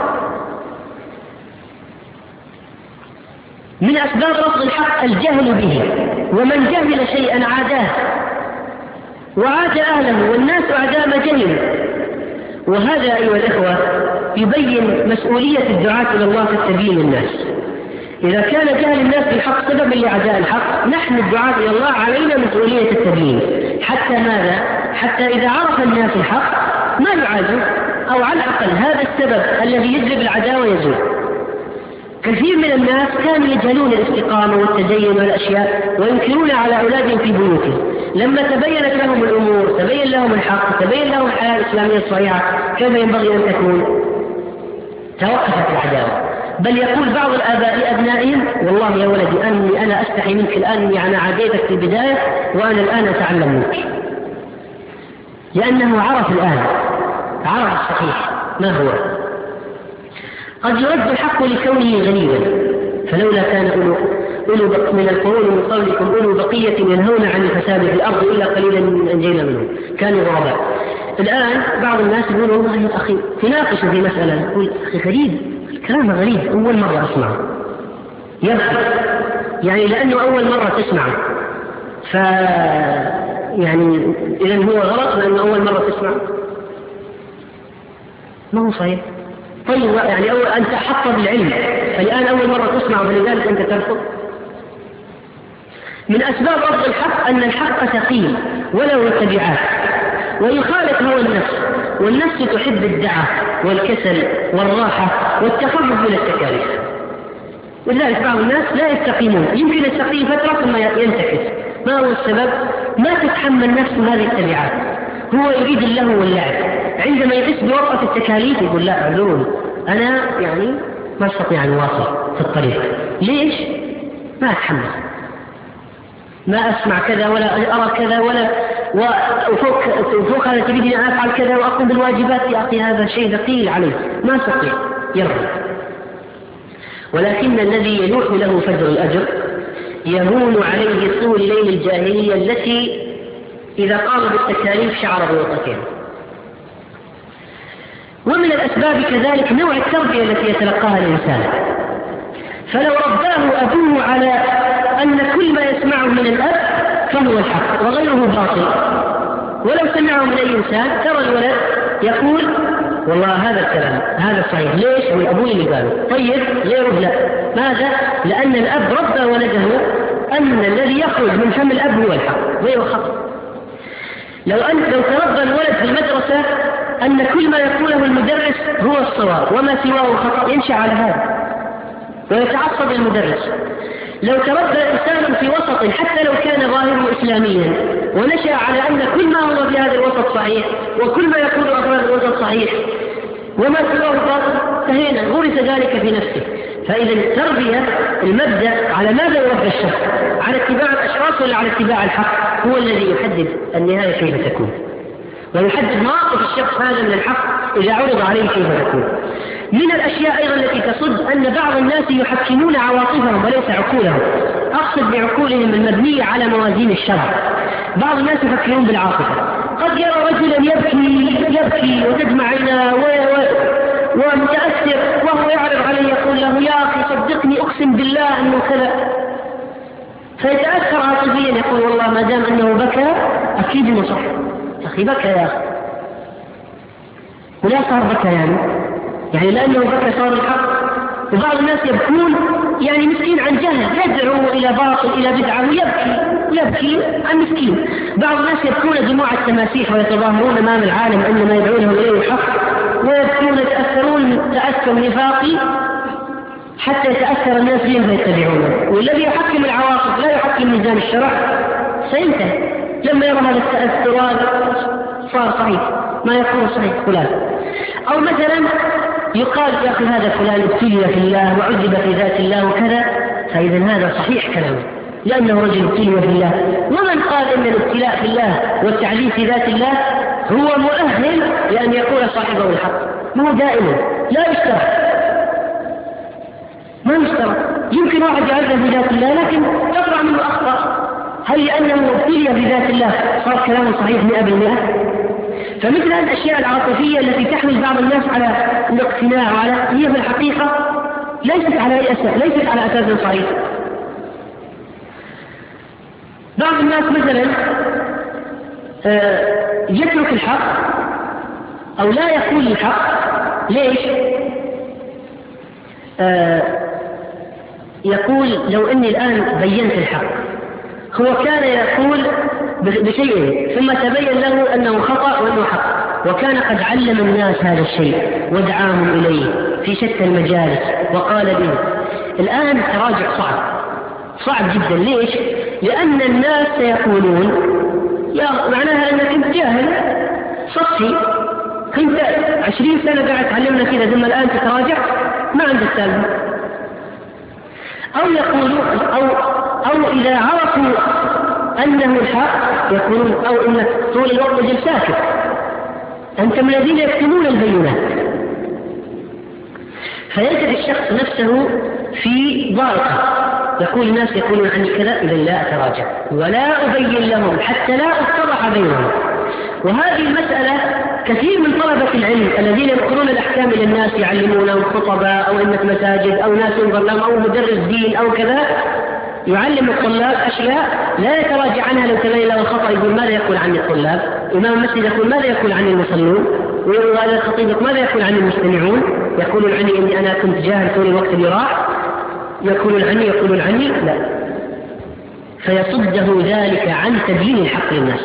من أسباب رفض الحق الجهل به، ومن جهل شيئا عاداه وعاد أهله، والناس أعداء ما جهلوا. وهذا أيها الإخوة يبين مسؤولية الدعاة إلى الله في التبيين للناس. إذا كان جهل الناس بالحق سببا لعداء الحق، نحن الدعاة إلى الله علينا مسؤولية التبيين. حتى ماذا؟ حتى إذا عرف الناس الحق ما يعادوا، أو على الأقل هذا السبب الذي يجلب العداوة يزول. كثير من الناس كانوا يجهلون الاستقامة والتدين والأشياء وينكرون على أولادهم في بيوتهم، لما تبينت لهم الأمور، تبين لهم الحق، تبين لهم الحياة الإسلامية الصحيحة كيف ينبغي أن تكون، توقفت العداوة. بل يقول بعض الآباء لأبنائهم: والله يا ولدي أني أنا أستحي منك الآن، أنا عاديتك في البداية وأنا الآن أتعلم منك، لأنه عرف الآن، عرف الصحيح ما هو. قد يرد الحق لكونه غريبا، فلولا كان أولو من القرون من قبلكم أولو بقية ينهون عن الفساد في الأرض إلا قليلا أنجينا منهم كانوا غرباء. الآن بعض الناس يقول: والله يا أخي، تناقشوا في مسألة، يقول: أخي غريب، الكلام غريب، أول مرة أسمعه، يبكي يعني لأنه أول مرة تسمعه، يعني إذن هو غلط لأنه أول مرة تسمعه، ما هو صحيح. طيب يعني أنت حط بالعلم، فالآن أول مرة تسمع فلذلك أنت ترفض. من أسباب رفض الحق أن الحق ثقيل وله تبعات ويخالف هوى النفس، والنفس تحب الدعة والكسل والراحة والتخفف من التكاليف، ولذلك بعض الناس لا يستقيمون، يمكن يستقيم فترة ثم ينتكس. ما هو السبب؟ ما تتحمل نفسه هذه التبعات، هو يريد اللهو واللعب، عندما يحس بوقت التكاليف يقول لا اعذروني أنا ما استطيع أن أواصل في الطريق. ليش؟ ما أتحمل، ما أسمع كذا ولا أرى كذا ولا وفوق هذا تريدني أن أفعل كذا وأقوم بالواجبات. يا أخي هذا شيء ثقيل عليه، ما أستطيع، يرغب. ولكن الذي يلوح له فجر الأجر يهون عليه طول ليل الجاهلية التي إذا قام بالتكاليف شعر بوقتها. ومن الأسباب كذلك نوع التربية التي يتلقاها الإنسان، فلو رباه أبوه على أن كل ما يسمعه من الأب فهو الحق وغيره باطل، ولو سمعه من أي إنسان ترى الولد يقول والله هذا الكلام هذا صحيح، ليش؟ هو أبوي اللي قاله، طيب غيره لا. ماذا؟ لأن الأب ربى ولده أن الذي يخرج من فم الأب هو الحق غيره خطأ. لو تربى الولد في المدرسة أن كل ما يقوله المدرس هو الصواب وما سواه خطأ يمشي على هذا ويتعصب المدرس. لو تربى إنسان في وسط حتى لو كان ظاهره إسلاميا ونشأ على أن كل ما هو في هذا الوسط صحيح وكل ما يقول أفراد الوسط صحيح وما سواه باطل فهنا غرس ذلك في نفسه. فإذا التربية المبدأ على ماذا يربى الشخص؟ على اتباع الأشخاص ولا على اتباع الحق؟ هو الذي يحدد النهاية كيف تكون، ويحدد مواقف الشخص هذا من الحق إذا عرض عليه كيف تكون. من الأشياء أيضا التي تصد أن بعض الناس يحكمون عواطفهم وليس عقولهم. أقصد بعقولهم المبنية على موازين الشرع. بعض الناس يفكرون بالعاطفة، قد يرى رجلا يبكي وتدمع عيناه ومتأثر وهو يعرض عليه يقول له يا أخي صدقني أقسم بالله أنه كذا، فيتأثر عاطفيا يقول والله ما دام أنه بكى أكيد إنه صح. أخي بكى يا أخي، ولا صار بكى يعني لأنه بكى صار الحق. وبعض الناس يبكون يعني مسكين عن جهل، يدعو إلى باطل إلى بدعة ويبكي عن مسكين. بعض الناس يبكون دموع التماسيح ويتظاهرون أمام العالم أن ما يدعونه إليه الحق، ويبكون يتأثرون تأثر نفاقي حتى يتأثر الناس بهم فيتبعونه. والذي يحكم العواطف لا يحكم ميزان الشرع سينتهي لما يرى هذا التأثرات صار صحيح ما يكون صحيح فلان. أو مثلا يقال يا أخي هذا فلان ابتلي في الله وعذب في ذات الله وكذا، فإذا هذا صحيح كلامه لأنه رجل ابتلي في الله. ومن قال إن الابتلاء في الله والتعليم في ذات الله هو مؤهل لأن يكون صاحبه الحق؟ ما هو دائما لا يشترط، ما يشترط. يمكن واحد يعذب بذات الله لكن تقع منه أخطاء، هل لأنه ابتلي بذات الله صار كلامه صحيح 100%؟ فمثل هذه الأشياء العاطفية التي تحمل بعض الناس على الاقتناع هي في الحقيقة ليست على أساس صحيح. بعض الناس مثلا يترك الحق أو لا يقول الحق. ليش؟ يقول لو أني الآن بينت الحق، هو كان يقول بشيء ثم تبين له أنه خطأ وأنه حق، وكان قد علم الناس هذا الشيء ودعاهم إليه في شتى المجالس وقال به. الآن التراجع صعب جدا. ليش؟ لأن الناس سيقولون يا معناها أنك كنت جاهل سطحي، كنت 20 سنة قاعد تعلمنا كذا ثم الآن تتراجع ما عندك سالفة. أو يقولون أو إذا عرفوا أنه الحق يقولون أو إنك طول الوقت جل ساكت، أنت من الذين يكتمون البينات. فيجد الشخص نفسه في ضائقة، يقول الناس يقولون عني كذا إذا لا أتراجع ولا أبين لهم حتى لا أتضح بينهم. وهذه المسألة كثير من طلبة العلم الذين ينقلون الأحكام إلى الناس يعلمونهم خطباء أو إنك مساجد أو ناس ينظر لهم أو مدرس دين أو كذا يعلم الطلاب أشياء لا يتراجع عنها. لو تبين له الخطأ يقول ماذا يقول عن الطلاب؟ إمام المسجد يقول ماذا يقول عن المصلون؟ ويقول هذا الخطيب ماذا يقول عن المستمعون؟ يقولون عني إني أنا كنت جاهل طول الوقت اللي راح، يقولون عني لا. فيصده ذلك عن تبيين الحق للناس.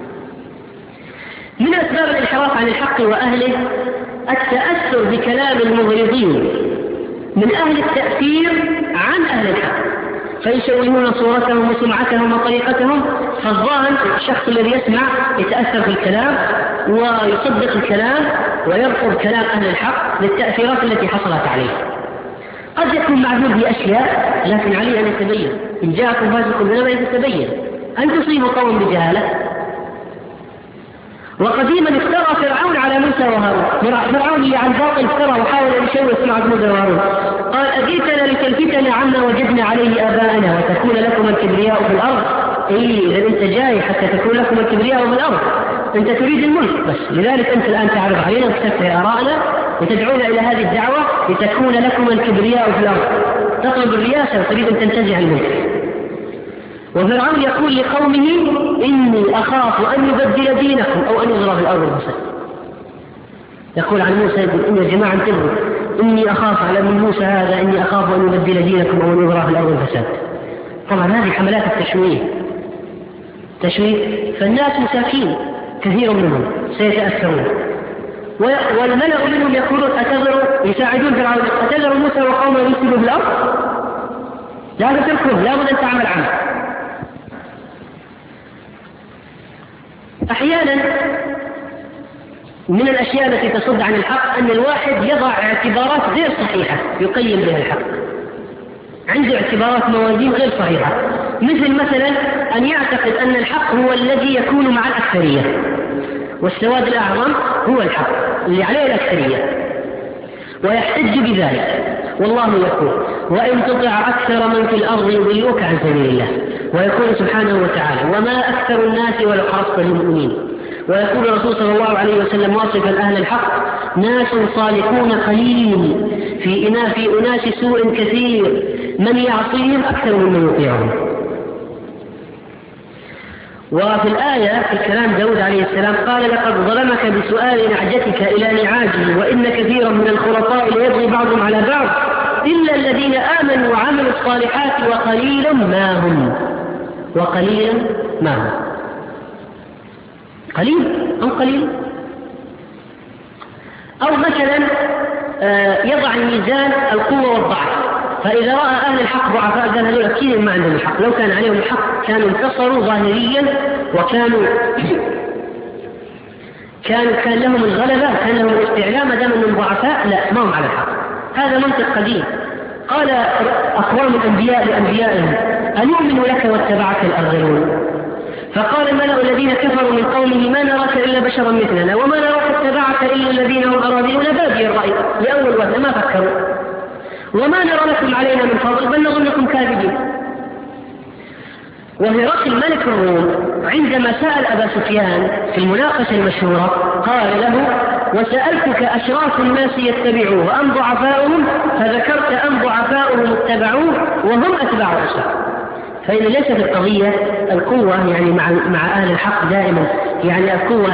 من أسباب الانحراف عن الحق وأهله التأثر بكلام المغرضين من أهل التأثير عن أهل الحق، فيشوهون صورتهم وسمعتهم وطريقتهم، فالظاهر الشخص الذي يسمع يتأثر في الكلام ويصدق الكلام ويرفض كلام أهل الحق للتأثيرات التي حصلت عليه. قد يكون معذور بأشياء لكن عليه أن يتبين، إن جاءكم فاسق بنبأ يتبين أن تصيبوا قوم بجهالة. وقديما افترى فرعون على موسى وهارون، فرعون اللي عن باطل افترى وحاول أن يشوه مع موسى وهارون، قال أجئتنا لتلفتنا عما وجدنا عليه آباءنا وتكون لكم الكبرياء في الأرض. إذا أنت جاي حتى تكون لكم الكبرياء في الأرض، أنت تريد الملك بس، لذلك أنت الآن تعرض علينا وتستفتي آراءنا وتدعونا إلى هذه الدعوة لتكون لكم الكبرياء في الأرض، تطلب الرياسة وتريد أن تنتزع الملك. وفرعون يقول لقومه إني أخاف أن يبدل دينكم أو أن يضرب الأرض الفساد. يقول عن موسى يقول إن يا جماعة انتبهوا إني أخاف على من موسى هذا إني أخاف أن يبدل دينكم أو أن يضرب الأرض الفساد. طبعا هذه حملات التشويه، فالناس مساكين كثير منهم سيتأثرون، والملأ منهم يقولون أتذر يساعدون فرعون أتذر موسى وقومه يفسدوا في الأرض؟ لا تتركهم، لا بد أن تعمل عمل. أحيانا من الأشياء التي تصد عن الحق أن الواحد يضع اعتبارات غير صحيحة يقيم بها الحق، عنده اعتبارات موازين غير صحيحة، مثلا أن يعتقد أن الحق هو الذي يكون مع الأكثرية، والسواد الأعظم هو الحق اللي عليه الأكثرية، ويحتج بذلك. والله يقول وإن تطع أكثر من في الأرض يضلوك عن سبيل الله، ويقول سبحانه وتعالى وما أكثر الناس ولو حرصت بالمؤمنين. ويقول الرسول صلى الله عليه وسلم واصفا أهل الحق ناس صالحون قليل في أناس سوء كثير من يعصيهم أكثر ممن يطيعهم. وفي الآية في كلام داود عليه السلام قال لقد ظلمك بسؤال نعجتك إلى نعاجه وإن كثيرا من الخلطاء ليبغي بعضهم على بعض إلا الذين آمنوا وعملوا الصالحات وقليلا ما هم. قليل. أو مثلا يضع الميزان القوة والضعف، فإذا رأى أهل الحق ضعفاء قال هذول أكيد ما عندهم الحق، لو كان عليهم الحق كانوا انتصروا ظاهريا وكانوا كان لهم الغلبة، كان لهم الاستعلاء، ما دام أنهم ضعفاء لا ما هم على الحق. هذا منطق قديم. قال أقوام الأنبياء لأنبيائهم أنؤمن لك واتبعك الأرذلون، فقال الملأ الذين كفروا من قومه ما نراك إلا بشرا مثلنا وما نراك اتبعك إلا الذين هم أراذلون بادي الرأي، لأول وهلة ما فكروا، وما نرى لكم علينا من فضل بل نظنكم كاذبين. وهرقل ملك الروم عندما سأل أبا سفيان في المناقشة المشهورة قال له وسألتك أشراف الناس يتبعوه أم ضعفاؤهم، فذكرت أم ضعفاؤهم اتبعوه وهم أتباع أشراف. فإن ليست القضية القوة يعني مع أهل الحق دائما، يعني القوة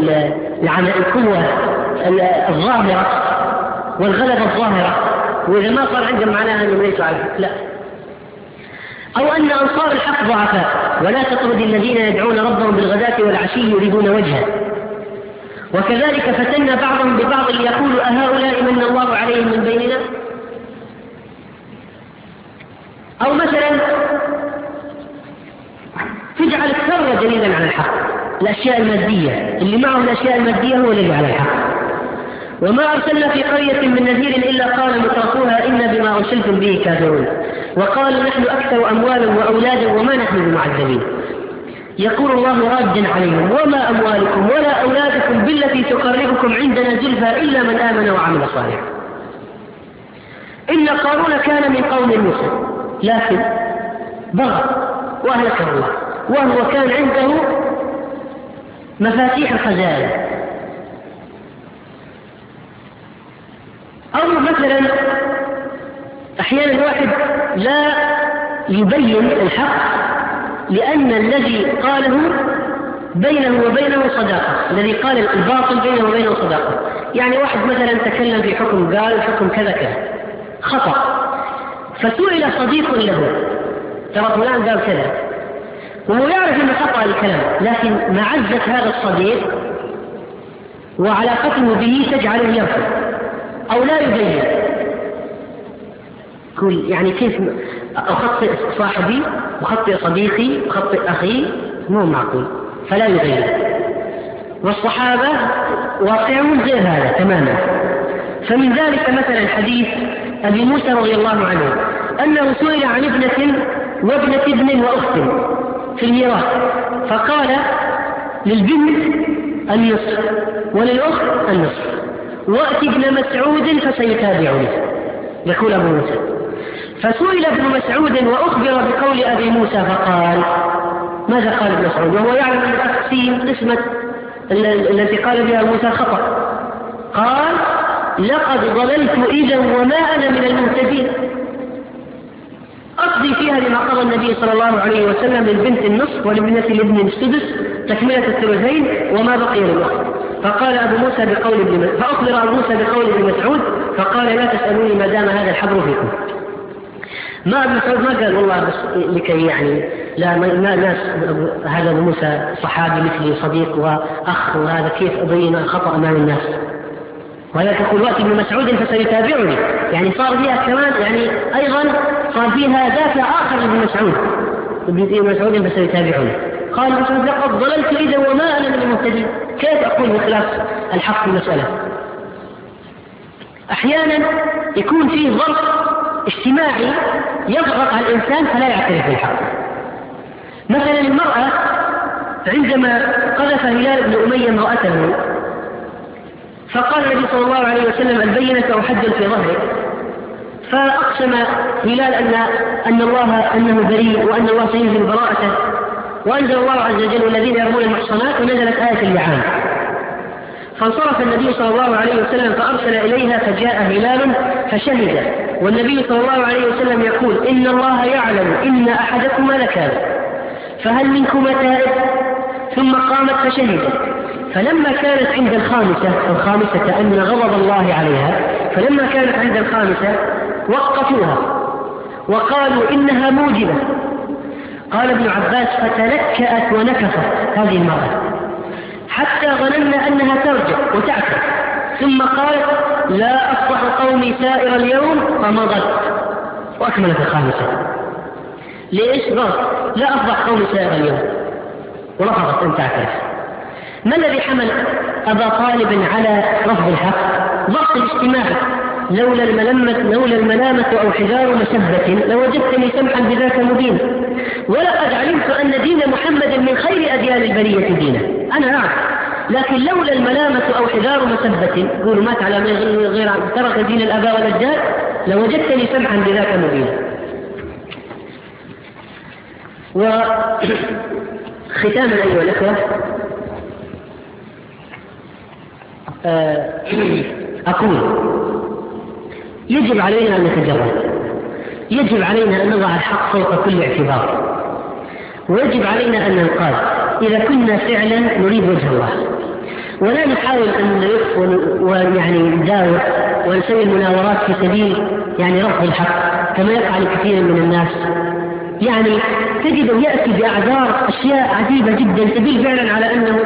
الظاهرة والغلبة الظاهرة، وإذا ما صار عندهم معناها أنهم ليسوا على الحق، لا. أو أن أنصار الحق ضعفاء ولا تطرد الذين يدعون ربهم بالغداة والعشي يريدون وجهه، وكذلك فتنا بعضهم ببعض ليقولوا أهؤلاء من الله عليهم من بيننا. أو مثلا تجعل الثروة دليلا على الحق، الأشياء المادية، اللي معه الأشياء المادية هو الذي على الحق. وما أرسلنا في قرية من نذير إلا قال مترفوها إنا بما أرسلتم به كافرون وقالوا نحن أكثر أموالا وأولادا وما نحن بمعذبين. يقول الله رادا عليهم وما أموالكم ولا أولادكم بالتي تقربكم عندنا زلفى إلا من آمن وعمل صالحا. إن قارون كان من قوم موسى لكن بغى وأهلكه الله وهو كان عنده مفاتيح الخزائن. أو مثلا أحيانا الواحد لا يبين الحق لأن الذي قاله بينه وبينه صداقة، الذي قال الباطل بينه وبينه صداقة. يعني واحد مثلا تكلم في حكم قال حكم كذا كذا خطأ، فسئل صديق له ترى فلان قال كذا، وهو يعرف أن خطأ الكلام، لكن معزة هذا الصديق وعلاقته به تجعله يرفض أو لا يبين. كل يعني كيف أخطئ صاحبي وأخطئ صديقي وأخطئ أخي؟ مو معقول، فلا يبين. والصحابة واقعهم غير هذا تماما. فمن ذلك مثلا حديث أبي موسى رضي الله عنه أنه سئل عن ابنة وابنة ابن وأخت في الميراث، فقال للبنت النصف وللأخت النصف، وأت ابن مسعود فسيتابعني، يقول أبو موسى. فسئل ابن مسعود وأخبر بقول أبي موسى فقال، ماذا قال ابن مسعود وهو يعلم أن تقسيم قسمة التي قال بها موسى خطأ؟ قال لقد ضللت إذا وما أنا من المهتدين. أقضي فيها لما قضى النبي صلى الله عليه وسلم للبنت النصف ولابنة الابن السدس تكملة الثلثين وما بقي للأخت. فقال أبو موسى فأخبر أبو موسى بقول ابن مسعود فقال لا تسألوني ما دام هذا الحبر فيكم. ما ابن مسعود ما قال والله بس لكي يعني لا ناس هذا ابو موسى صحابي مثلي صديق وأخ وهذا كيف أبين الخطأ أمام الناس، وهي تقول وقت ابن مسعود فسيتابعني، يعني صار فيها كمان يعني أيضا صار فيها دافع آخر لابن مسعود، ابن مسعود فسيتابعني. قال ابن مسعود لقد ضللت إذا وما أنا من المهتدين. كيف أقول بخلاف الحق في المسألة؟ أحيانا يكون فيه ظرف اجتماعي يضغط على الإنسان فلا يعترف بالحق. مثلا المرأة عندما قذف هلال بن أمية امرأته فقال النبي صلى الله عليه وسلم البينة أو حد في ظهره، فأقسم هلال أنه بريء وأن الله سينزل براءته، وأنزل الله عز وجل الذين يرمون المحصنات ونزلت آية اللعان. فانصرف النبي صلى الله عليه وسلم فأرسل إليها فجاء هلال فشهد، والنبي صلى الله عليه وسلم يقول إن الله يعلم إن أحدكما لكاذب فهل منكما تائب؟ ثم قامت فشهدت. فلما كانت عند الخامسة أن غضب الله عليها، فلما كانت عند الخامسة وقفوها وقالوا إنها موجبة. قال ابن عباس فتلكأت ونكفت هذه المرأة حتى ظننا أنها ترجع وتعكس، ثم قالت لا أصبح قومي سائر اليوم، فمضت وأكملت الخامسة. ليش؟ لا أصبح قومي سائر اليوم، ورفضت أن تعترف. ما الذي حمل أبا طالب على رفض الحق؟ ضغط الاجتماعي. لولا الملامة أو حذار مسبة لوجدتني سمحا بذاك مبينا، ولقد علمت أن دين محمد من خير أديان البرية دينا. أنا أعرف، لكن لولا الملامة أو حذار مسبة يقول مات على غير ترك دين الآباء والأجداد لوجدتني سمحا بذاك مبينا. وختاما أيها الأخوة، أقول يجب علينا أن نتجرد، يجب علينا أن نضع الحق فوق كل اعتبار، ويجب علينا أن ننقاد إذا كنا فعلا نريد وجه الله، ولا نحاول أن نلف ويعني نداور ونسوي المناورات في سبيل يعني رفض الحق كما يفعل كثير من الناس. يعني تجد يأتي بأعذار أشياء عجيبة جدا تدل فعلا على أنه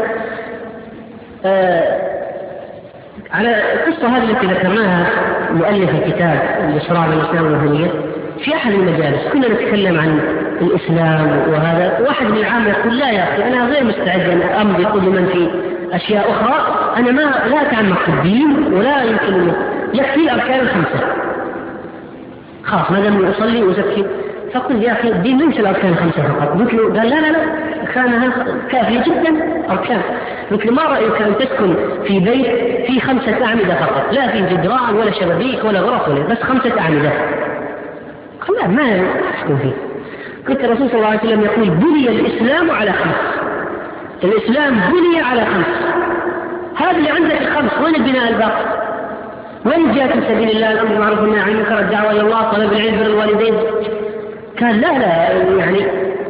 على القصة هذه التي ذكرناها مؤلف الكتاب الإسراء والإسلام والوهمية في أحد المجالس. كنا نتكلم عن الإسلام وهذا، واحد من العام يقول لا يا أخي أنا غير مستعد أن أمضي قدما في أشياء أخرى، أنا لا أتعمق في الدين ولا يمكن يكفي الأركان الخمسة خلاص ما دام أصلي وأزكي. فقلت يا أخي الدين ليس الأركان الخمسة فقط. قال لا كانها كافية جدا أركان. مثل ما رأيك أن تسكن في بيت في 5 أعمدة فقط، لا في جدران ولا شبابيك ولا غرف ولا بس 5 أعمدة. قال لا ما أسكن فيه. قلت الرسول صلى الله عليه وسلم يقول بني الإسلام على 5. الإسلام بني على 5. هذا اللي عندك 5، وين البناء الباقي؟ وين جاءت في سبيل الله الأمر بالمعروف والنهي عن المنكر الدعوة إلى الله طلب العلم بر الوالدين؟ كان لا يعني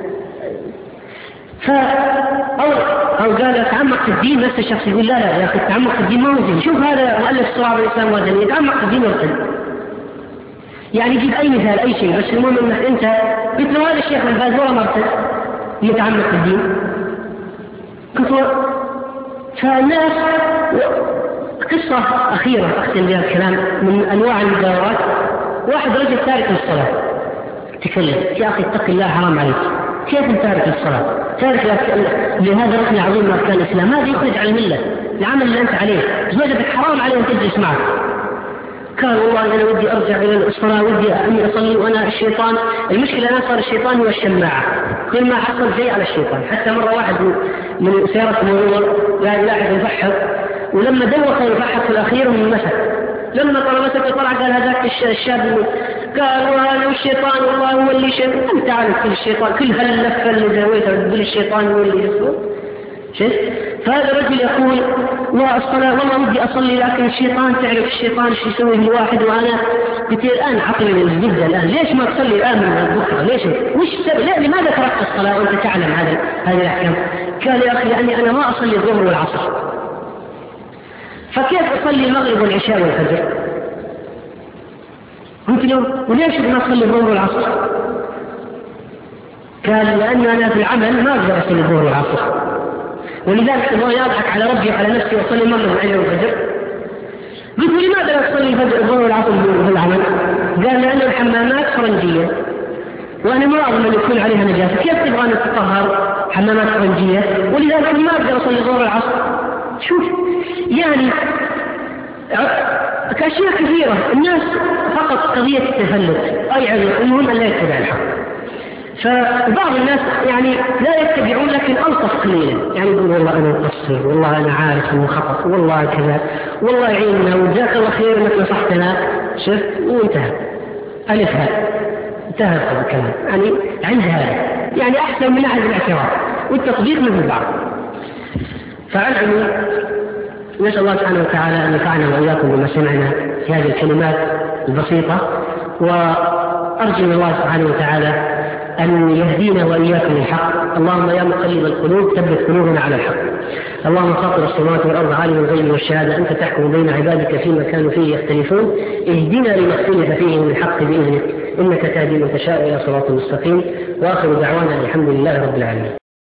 أو قال تعمق في الدين. نفس الشخص يقول لا يا أخي تعمق في الدين ما هو زين. شوف هذا مؤلف الصراع بالإسلام والدين يتعمق في الدين ويرتد. يعني جيب أي مثال أي شيء، بس المهم أنك أنت مثل هذا الشيخ من باز ولا مرتد يتعمق في الدين كثر. فالناس، قصة أخيرة أختم بها الكلام من أنواع المجاورات. واحد رجل تارك الصلاة تكلم: يا أخي اتق الله حرام عليك، كيف تارك الصلاة؟ تارك لهذا ركن عظيم من أركان الإسلام، هذا يخرج على الملة، العمل اللي أنت عليه زوجتك حرام عليه أن تجلس معك. قال: والله أنا ودي أرجع إلى الصلاة، ودي أني أصلي وأنا الشيطان. المشكلة أنا صار الشيطان هو الشماعة، كل ما حصل شيء على الشيطان. حتى مرة واحد من سيارة المرور قاعد لاحظ يفحص، ولما دوخ يفحص في الأخير من مسك، لما طلبتك طلع قال هذاك الشاب قال: وهذا الشيطان والله هو اللي شيء. أنت عارف كل الشيطان، كل هاللفة اللي سويتها تقول الشيطان هو اللي يسوي شيء. فهذا الرجل يقول: والصلاة والله ودي أصلي، لكن الشيطان تعرف الشيطان ايش يسوي الواحد. وأنا قلت الآن عقلي من الزبدة الآن، ليش ما تصلي الآن من بكرة؟ ليش؟ وش السبب؟ لماذا تركت الصلاة وأنت تعلم هذه الأحكام؟ قال: يا أخي لأني أنا ما أصلي الظهر والعصر، فكيف أصلي المغرب والعشاء والفجر؟ قلت له: وليش ما أصلي الظهر والعصر؟ قال: لأن أنا في العمل ما أقدر أصلي الظهر والعصر، ولذلك الله يضحك على ربي وعلى نفسي وأصلي المغرب والعشاء والفجر. قلت له: لماذا لا تصلي الظهر والعصر في العمل؟ قال: لأن الحمامات فرنجية وأنا ما أظن أن يكون عليها نجاسة، كيف تبغى أن تطهر حمامات فرنجية؟ ولذلك ما أقدر أصلي الظهر والعصر. شوف يعني كأشياء كثيرة. الناس فقط قضية التفلت، أي يعني المهم أن لا يتبع الحق. فبعض الناس يعني لا يتبعون لكن ألطف قليلا، يعني يقول: والله أنا مقصر، والله أنا عارف أنه خطأ، والله كذا، والله يعيننا، وجزاك الله خير أنك نصحتنا، شفت، وانتهى. ألف هذا انتهى الكلام، يعني عند هذا يعني أحسن من أحد الاعتراف والتطبيق مثل بعض. فعلى العموم نسأل الله سبحانه وتعالى أن ينفعنا وإياكم بما سمعنا في هذه الكلمات البسيطة، وأرجو من الله سبحانه وتعالى أن يهدينا وإياكم للحق. اللهم يا مقلب القلوب ثبت قلوبنا على الحق. اللهم فاطر السماوات والأرض عالم الغيب والشهادة، أنت تحكم بين عبادك فيما كانوا فيه يختلفون، اهدنا لما اختلف فيه من الحق بإذنك، إنك تهدي من تشاء إلى صراط مستقيم. وآخر دعوانا الحمد لله رب العالمين.